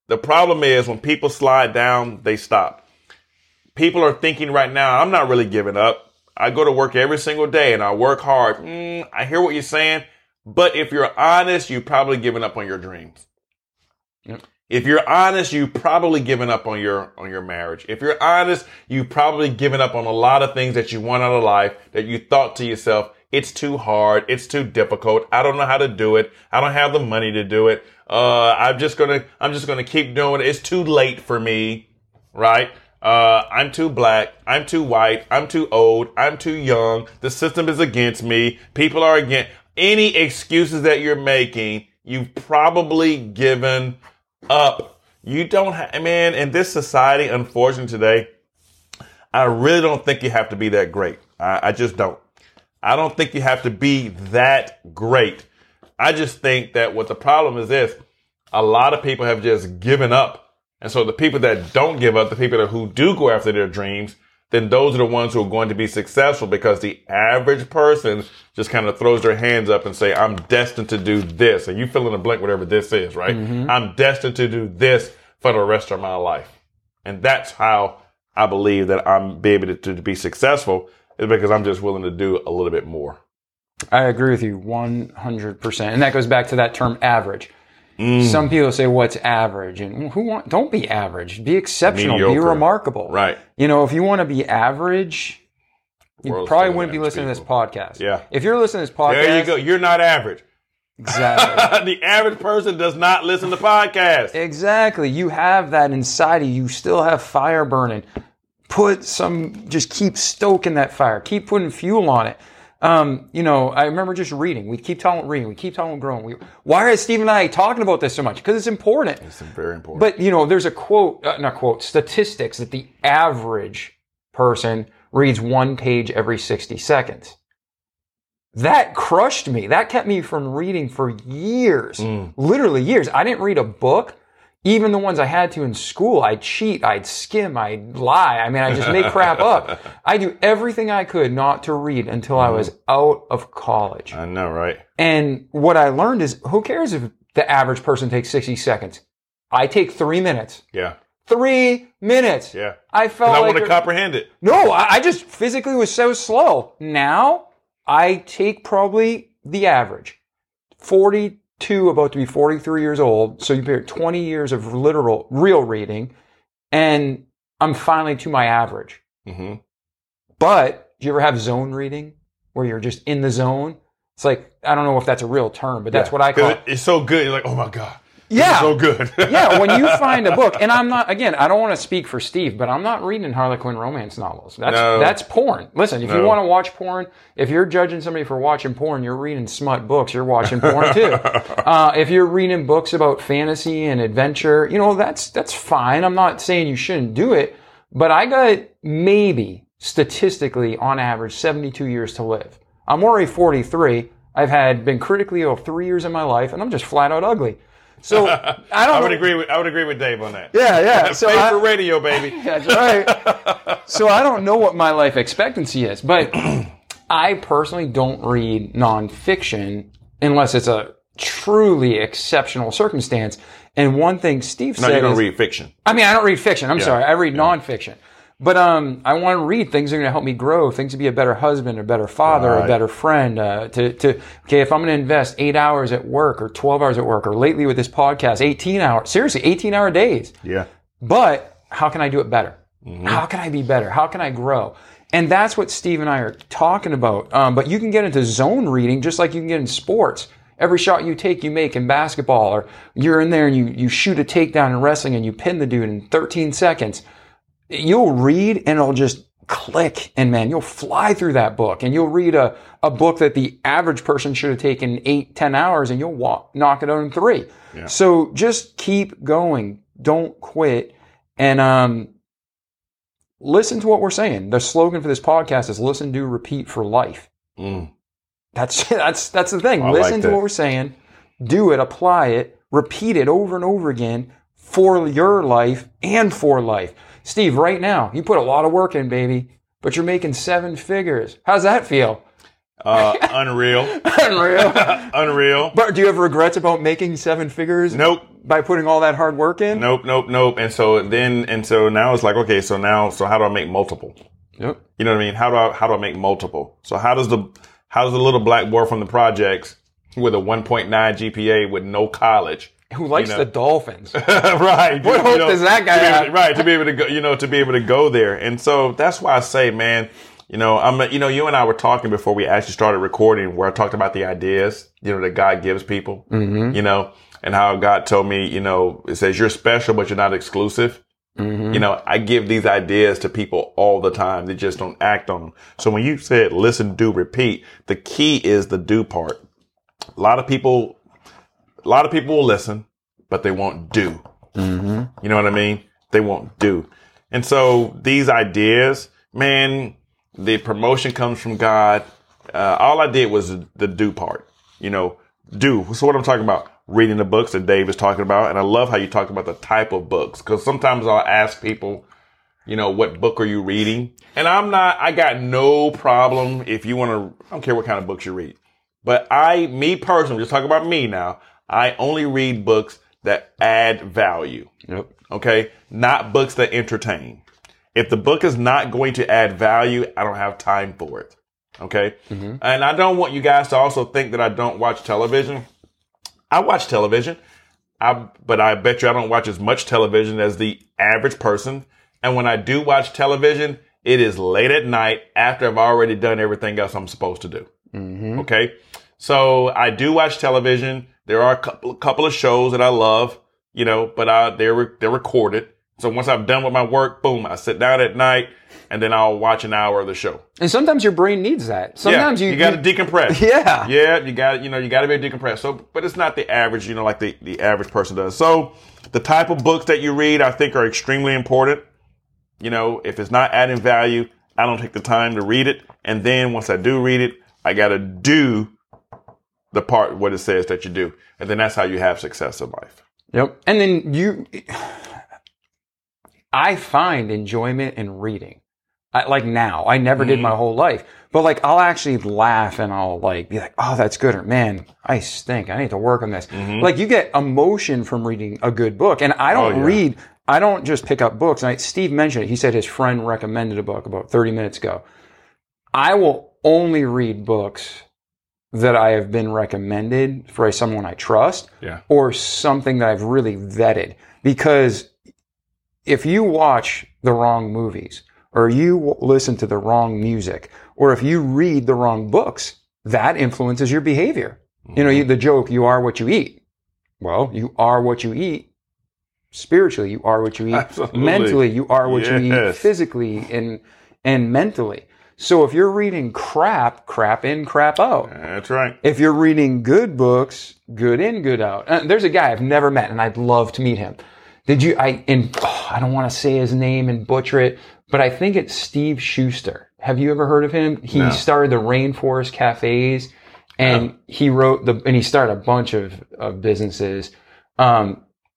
The problem is when people slide down, they stop. People are thinking right now, I'm not really giving up. I go to work every single day and I work hard. I hear what you're saying, but if you're honest, you've probably given up on your dreams. Yep. If you're honest, you've probably given up on your marriage. If you're honest, you've probably given up on a lot of things that you want out of life that you thought to yourself, it's too hard. It's too difficult. I don't know how to do it. I don't have the money to do it. I'm just gonna keep doing it. It's too late for me, right? I'm too black. I'm too white. I'm too old. I'm too young. The system is against me. People are against any excuses that you're making. You've probably given up. You don't have, man, in this society, unfortunately today, I really don't think you have to be that great. I just don't. I don't think you have to be that great. I just think that what the problem is this, a lot of people have just given up. And so the people that don't give up, the people who do go after their dreams, then those are the ones who are going to be successful, because the average person just kind of throws their hands up and say, I'm destined to do this. And you fill in the blank, whatever this is, right? Mm-hmm. I'm destined to do this for the rest of my life. And that's how I believe that I'm be able to be successful, is because I'm just willing to do a little bit more. I agree with you 100%. And that goes back to that term average. Some people say, what's average? And don't be average. Be exceptional. Mediocre. Be remarkable. Right. You know, if you want to be average, you probably wouldn't be listening to this podcast. Yeah. If you're listening to this podcast. There you go. You're not average. Exactly. The average person does not listen to podcasts. Exactly. You have that inside of you. You still have fire burning. Just keep stoking that fire. Keep putting fuel on it. You know, I remember just reading. We keep talking about reading. We keep talking about growing. Why are Steve and I talking about this so much? Because it's important. It's very important. But, you know, there's a statistics that the average person reads one page every 60 seconds. That crushed me. That kept me from reading for years. Literally years. I didn't read a book. Even the ones I had to in school, I'd cheat, I'd skim, I'd lie. I mean, I just make crap up. I do everything I could not to read until I was out of college. I know, right? And what I learned is, who cares if the average person takes 60 seconds? I take 3 minutes. Yeah. 3 minutes. Yeah. I felt like... I want to comprehend it. No, I just physically was so slow. Now, I take probably the average. 42, about to be 43 years old. So you pair 20 years of real reading, and I'm finally to my average. Mm-hmm. But do you ever have zone reading where you're just in the zone? It's like, I don't know if that's a real term, but that's what I call it. It's so good. You're like, oh my God. Yeah. So good. Yeah. When you find a book, and I'm not, again, I don't want to speak for Steve, but I'm not reading Harlequin romance novels. That's porn. Listen, if you want to watch porn, if you're judging somebody for watching porn, you're reading smut books, you're watching porn too. If you're reading books about fantasy and adventure, you know, that's fine. I'm not saying you shouldn't do it, but I got maybe statistically on average 72 years to live. I'm already 43. I've been critically ill 3 years of my life, and I'm just flat out ugly. So I would agree with Dave on that. Yeah. So for radio, baby. That's right. So I don't know what my life expectancy is, but I personally don't read nonfiction unless it's a truly exceptional circumstance. And one thing Steve said, you don't read fiction. I mean, I don't read fiction. I'm sorry. I read nonfiction. But I want to read things that are going to help me grow, things to be a better husband, a better father, a better friend. Okay, if I'm going to invest 8 hours at work or 12 hours at work, or lately with this podcast, 18 hours, seriously, 18-hour days. Yeah. But how can I do it better? Mm-hmm. How can I be better? How can I grow? And that's what Steve and I are talking about. But you can get into zone reading just like you can get in sports. Every shot you take, you make in basketball, or you're in there and you shoot a takedown in wrestling and you pin the dude in 13 seconds. You'll read and it'll just click, and man, you'll fly through that book, and you'll read a book that the average person should have taken 8-10 hours, and you'll knock it out in 3. Yeah. So just keep going. Don't quit. And listen to what we're saying. The slogan for this podcast is listen, do, repeat for life. That's the thing. Listen to what we're saying, do it, apply it, repeat it over and over again for your life and for life. Steve, right now, you put a lot of work in, baby, but you're making 7 figures. How's that feel? Unreal. Unreal. But do you have regrets about making 7 figures? Nope. By putting all that hard work in? Nope. And so now it's like, okay, so how do I make multiple? Yep. You know what I mean? How do I make multiple? So how does the little black boy from the projects with a 1.9 GPA with no college, who likes the Dolphins? Right. What hope does that guy have? Right. To be able to go, to be able to go there. And so that's why I say, man, you and I were talking before we actually started recording, where I talked about the ideas, that God gives people, and how God told me, it says you're special, but you're not exclusive. I give these ideas to people all the time. They just don't act on them. So when you said listen, do, repeat, the key is the do part. A lot of people will listen, but they won't do. You know what I mean? They won't do. And so these ideas, man, the promotion comes from God. All I did was the do part, do. So what I'm talking about, reading the books that Dave is talking about. And I love how you talked about the type of books, because sometimes I'll ask people, what book are you reading? And I got no problem if you want to, I don't care what kind of books you read. But me personally, just talking about me now, I only read books that add value. Yep. Okay. Not books that entertain. If the book is not going to add value, I don't have time for it. Okay. And I don't want you guys to also think that I don't watch television. I watch television, but I bet you I don't watch as much television as the average person. And when I do watch television, it is late at night after I've already done everything else I'm supposed to do. Okay. So I do watch television. There are a couple of shows that I love, but they're recorded. So once I'm done with my work, boom, I sit down at night and then I'll watch an hour of the show. And sometimes your brain needs that. Sometimes you got to decompress. Yeah. Yeah. You got to be able to decompress. So, but it's not the average, like the average person does. So the type of books that you read, I think, are extremely important. If it's not adding value, I don't take the time to read it. And then once I do read it, I got to do the part what it says that you do. And then that's how you have success in life. Yep. And then I find enjoyment in reading. Now, I never did my whole life, but I'll actually laugh and I'll be like, oh, that's good. Or man, I stink. I need to work on this. You get emotion from reading a good book. And I don't I don't just pick up books. And Steve mentioned it. He said his friend recommended a book about 30 minutes ago. I will only read books that I have been recommended for someone I trust or something that I've really vetted. Because if you watch the wrong movies or you listen to the wrong music or if you read the wrong books, that influences your behavior. The joke, you are what you eat. Well, you are what you eat. Spiritually, you are what you eat. Absolutely. Mentally, you are what you eat. Physically and mentally. So if you're reading crap in, crap out. That's right. If you're reading good books, good in, good out. There's a guy I've never met and I'd love to meet him. I don't want to say his name and butcher it, but I think it's Steve Schuster. Have you ever heard of him? He started the Rainforest Cafes and he started a bunch of businesses. I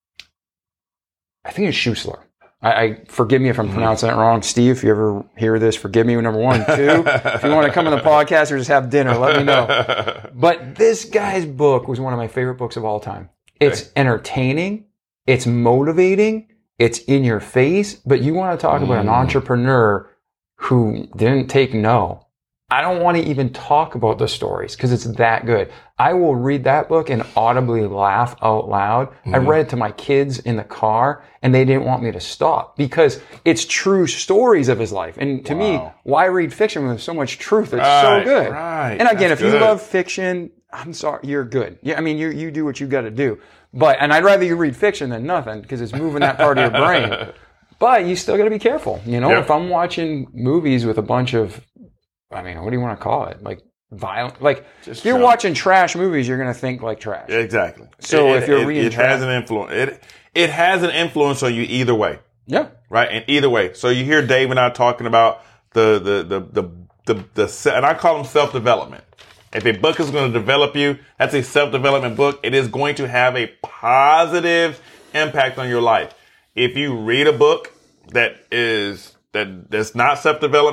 think it's Schuster. I forgive me if I'm pronouncing that wrong. Steve, if you ever hear this, forgive me. Number 1. 2, if you want to come on the podcast or just have dinner, let me know. But this guy's book was one of my favorite books of all time. It's entertaining. It's motivating. It's in your face. But you want to talk about an entrepreneur who didn't take no. I don't want to even talk about the stories because it's that good. I will read that book and audibly laugh out loud. I read it to my kids in the car and they didn't want me to stop because it's true stories of his life. And to me, why read fiction when there's so much truth? It's so good. Right. And again, if you love fiction, I'm sorry, you're good. Yeah, I mean, you do what you got to do. And I'd rather you read fiction than nothing because it's moving that part of your brain. But you still got to be careful. If I'm watching movies with a bunch of, what do you want to call it? Violent. If you're watching trash movies, you're going to think like trash. Exactly. So if you're reading trash, has an influence. It has an influence on you either way. Yeah. Right. And either way. So you hear Dave and I talking about the and I call them self-development. If a book is going to develop you, that's a self-development book. It is going to have a positive impact on your life. If you read a book that's not self-development,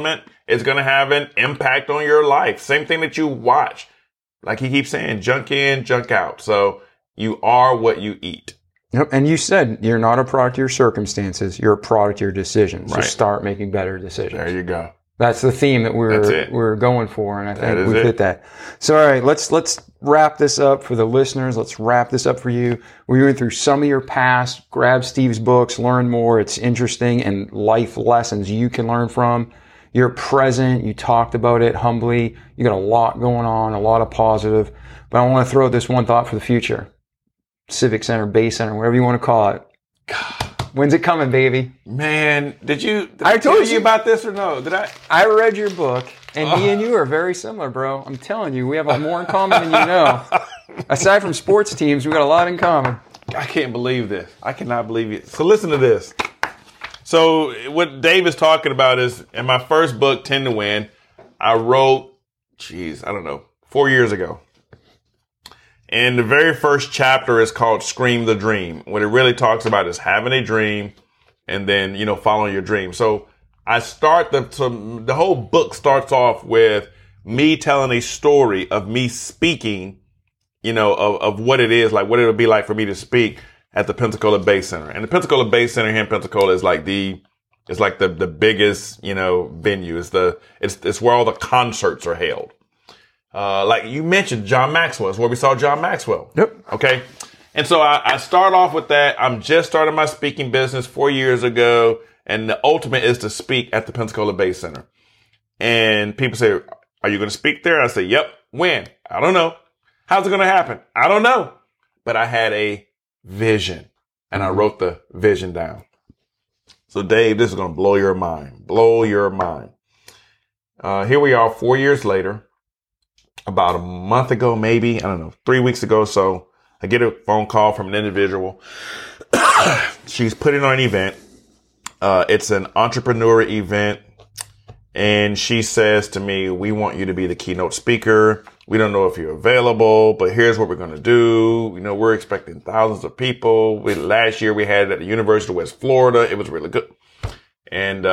It's going to have an impact on your life. Same thing that you watch. Like he keeps saying, junk in, junk out. So you are what you eat. Yep. And you said you're not a product of your circumstances. You're a product of your decisions. Right. So start making better decisions. There you go. That's the theme that we're going for, and I think we've it. hit that. So, all right, let's wrap this up for the listeners. Let's wrap this up for you. We went through some of your past. Grab Steve's books, learn more. It's interesting and life lessons you can learn from. Your present, you talked about it humbly. You got a lot going on, a lot of positive. But I want to throw out this one thought for the future. Civic Center, Bay Center, whatever you want to call it. God. When's it coming, baby? Man, did I tell you about this or no? Did I? I read your book, and me and you are very similar, bro. I'm telling you, we have more in common than you know. Aside from sports teams, we got a lot in common. I can't believe this. I cannot believe it. So listen to this. So what Dave is talking about is in my first book, 10 to Win, I wrote, 4 years ago. And the very first chapter is called Scream the Dream. What it really talks about is having a dream and then, following your dream. So I start the whole book starts off with me telling a story of me speaking, of what it is, like what it'll be like for me to speak at the Pensacola Bay Center. And the Pensacola Bay Center here in Pensacola is like the biggest, venue. It's where all the concerts are held. Like you mentioned, John Maxwell is where we saw John Maxwell. Yep. Okay. And so I start off with that. I'm just starting my speaking business 4 years ago. And the ultimate is to speak at the Pensacola Bay Center. And people say, are you going to speak there? I say, yep. When? I don't know. How's it going to happen? I don't know. But I had a vision and I wrote the vision down. So Dave, this is going to blow your mind. Blow your mind. Here we are 4 years later. About a month ago, maybe, 3 weeks ago. So I get a phone call from an individual. She's putting on an event. It's an entrepreneur event. And she says to me, we want you to be the keynote speaker. We don't know if you're available, but here's what we're going to do. We're expecting thousands of people. Last year we had it at the University of West Florida. It was really good. And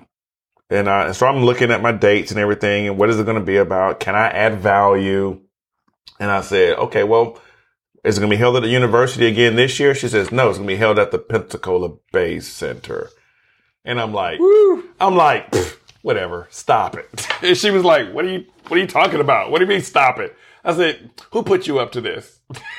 so I'm looking at my dates and everything and what is it going to be about? Can I add value? And I said, okay, well, is it going to be held at the university again this year? She says, no, it's going to be held at the Pensacola Bay Center. And I'm like, whatever, stop it. And she was like, what are you talking about? What do you mean stop it? I said, who put you up to this?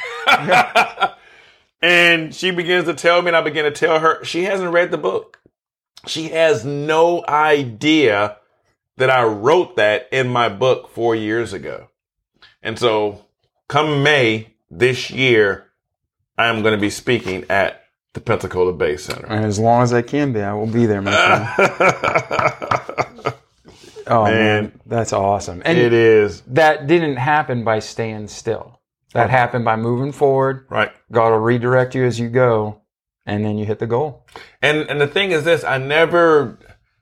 And she begins to tell me and I begin to tell her she hasn't read the book. She has no idea that I wrote that in my book 4 years ago. And so come May this year, I am going to be speaking at the Pensacola Bay Center. And as long as I can be, I will be there, my friend. Oh, man, that's awesome. And it is. That didn't happen by staying still. That happened by moving forward. Right. God will redirect you as you go. And then you hit the goal. And the thing is this, I knew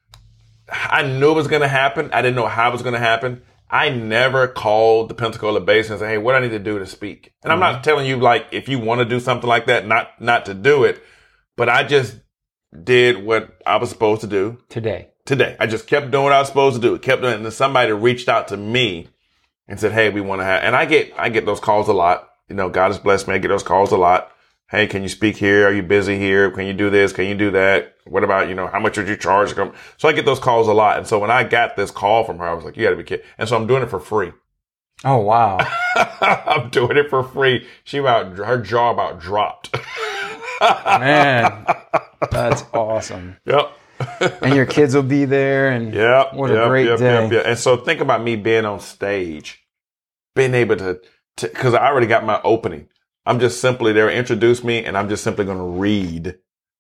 it was going to happen. I didn't know how it was going to happen. I never called the Pensacola Bay Center and said, hey, what do I need to do to speak? And I'm not telling you, like, if you want to do something like that, not to do it. But I just did what I was supposed to do. Today. I just kept doing what I was supposed to do. Kept doing it. And then somebody reached out to me and said, hey, we want to have, and I get those calls a lot. God has blessed me. I get those calls a lot. Hey, can you speak here? Are you busy here? Can you do this? Can you do that? What about, how much would you charge to come? So I get those calls a lot. And so when I got this call from her, I was like, you gotta be kidding. And so I'm doing it for free. Oh, wow. I'm doing it for free. Her jaw about dropped. Man, that's awesome. Yep. And your kids will be there. And what a great day. Yep. And so think about me being on stage, being able to, cause I already got my opening. I'm just simply there, introduce me, and I'm just simply going to read,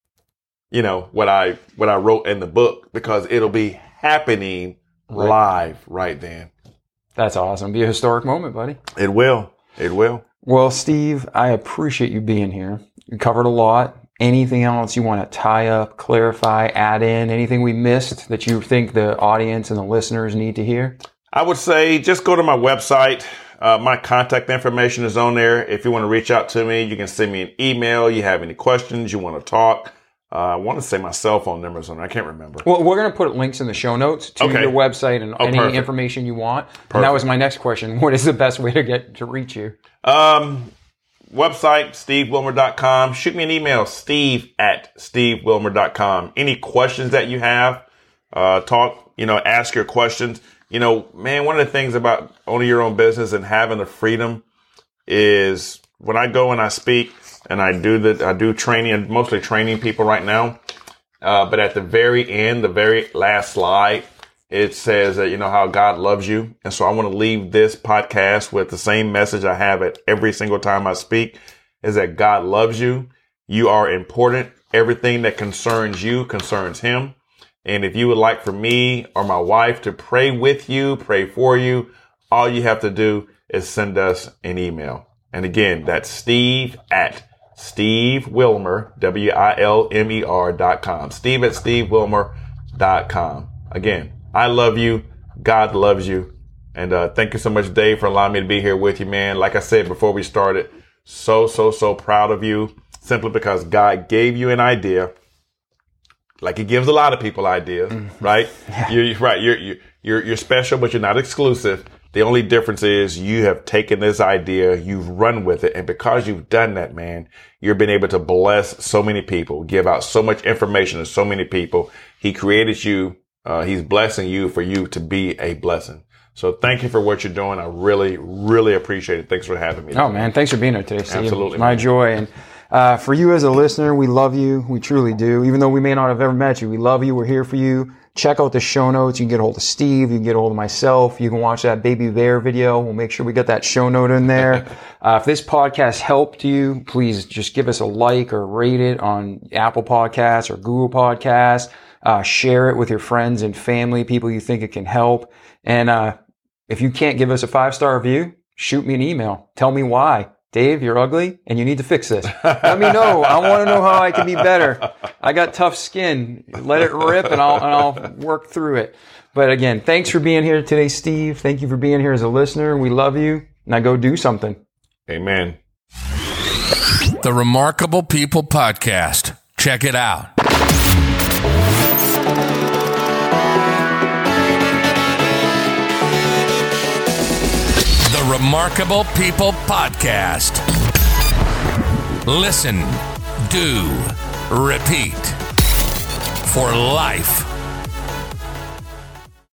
what I wrote in the book because it'll be happening live right then. That's awesome. Be a historic moment, buddy. It will. Well, Steve, I appreciate you being here. You covered a lot. Anything else you want to tie up, clarify, add in? Anything we missed that you think the audience and the listeners need to hear? I would say just go to my website. My contact information is on there. If you want to reach out to me, you can send me an email. You have any questions, you want to talk. I want to say my cell phone number or something. I can't remember. Well, we're going to put links in the show notes to your website and any perfect. information you want. And that was my next question. What is the best way to reach you? Website, stevewilmer.com. Shoot me an email, steve@stevewilmer.com. Any questions that you have, ask your questions. Man, one of the things about owning your own business and having the freedom is when I go and I speak, and I do training, and mostly training people right now. But at the very end, the very last slide, it says that, how God loves you. And so I want to leave this podcast with the same message I have at every single time I speak, is that God loves you. You are important. Everything that concerns you concerns him. And if you would like for me or my wife to pray with you, pray for you, all you have to do is send us an email. And again, that's Steve@SteveWilmer, WILMER.com. Steve@SteveWilmer.com. Again, I love you. God loves you. And thank you so much, Dave, for allowing me to be here with you, man. Like I said before we started, so proud of you, simply because God gave you an idea, like he gives a lot of people ideas, right? Yeah. You're special, but you're not exclusive. The only difference is you have taken this idea, you've run with it. And because you've done that, man, you've been able to bless so many people, give out so much information to so many people. He created you. He's blessing you for you to be a blessing. So thank you for what you're doing. I really, really appreciate it. Thanks for having me. Oh, man. Thanks for being here today, Steve. Absolutely. It's my joy. And for you as a listener, we love you. We truly do. Even though we may not have ever met you, we love you. We're here for you. Check out the show notes. You can get a hold of Steve. You can get a hold of myself. You can watch that Baby Bear video. We'll make sure we get that show note in there. If this podcast helped you, please just give us a like or rate it on Apple Podcasts or Google Podcasts. Share it with your friends and family, people you think it can help. And if you can't give us a 5-star review, shoot me an email. Tell me why. Dave, you're ugly and you need to fix this. Let me know. I want to know how I can be better. I got tough skin. Let it rip and I'll work through it. But again, thanks for being here today, Steve. Thank you for being here as a listener. We love you. Now go do something. Amen. The Remarkable People Podcast. Check it out. Remarkable People Podcast. Listen, do, repeat. For life.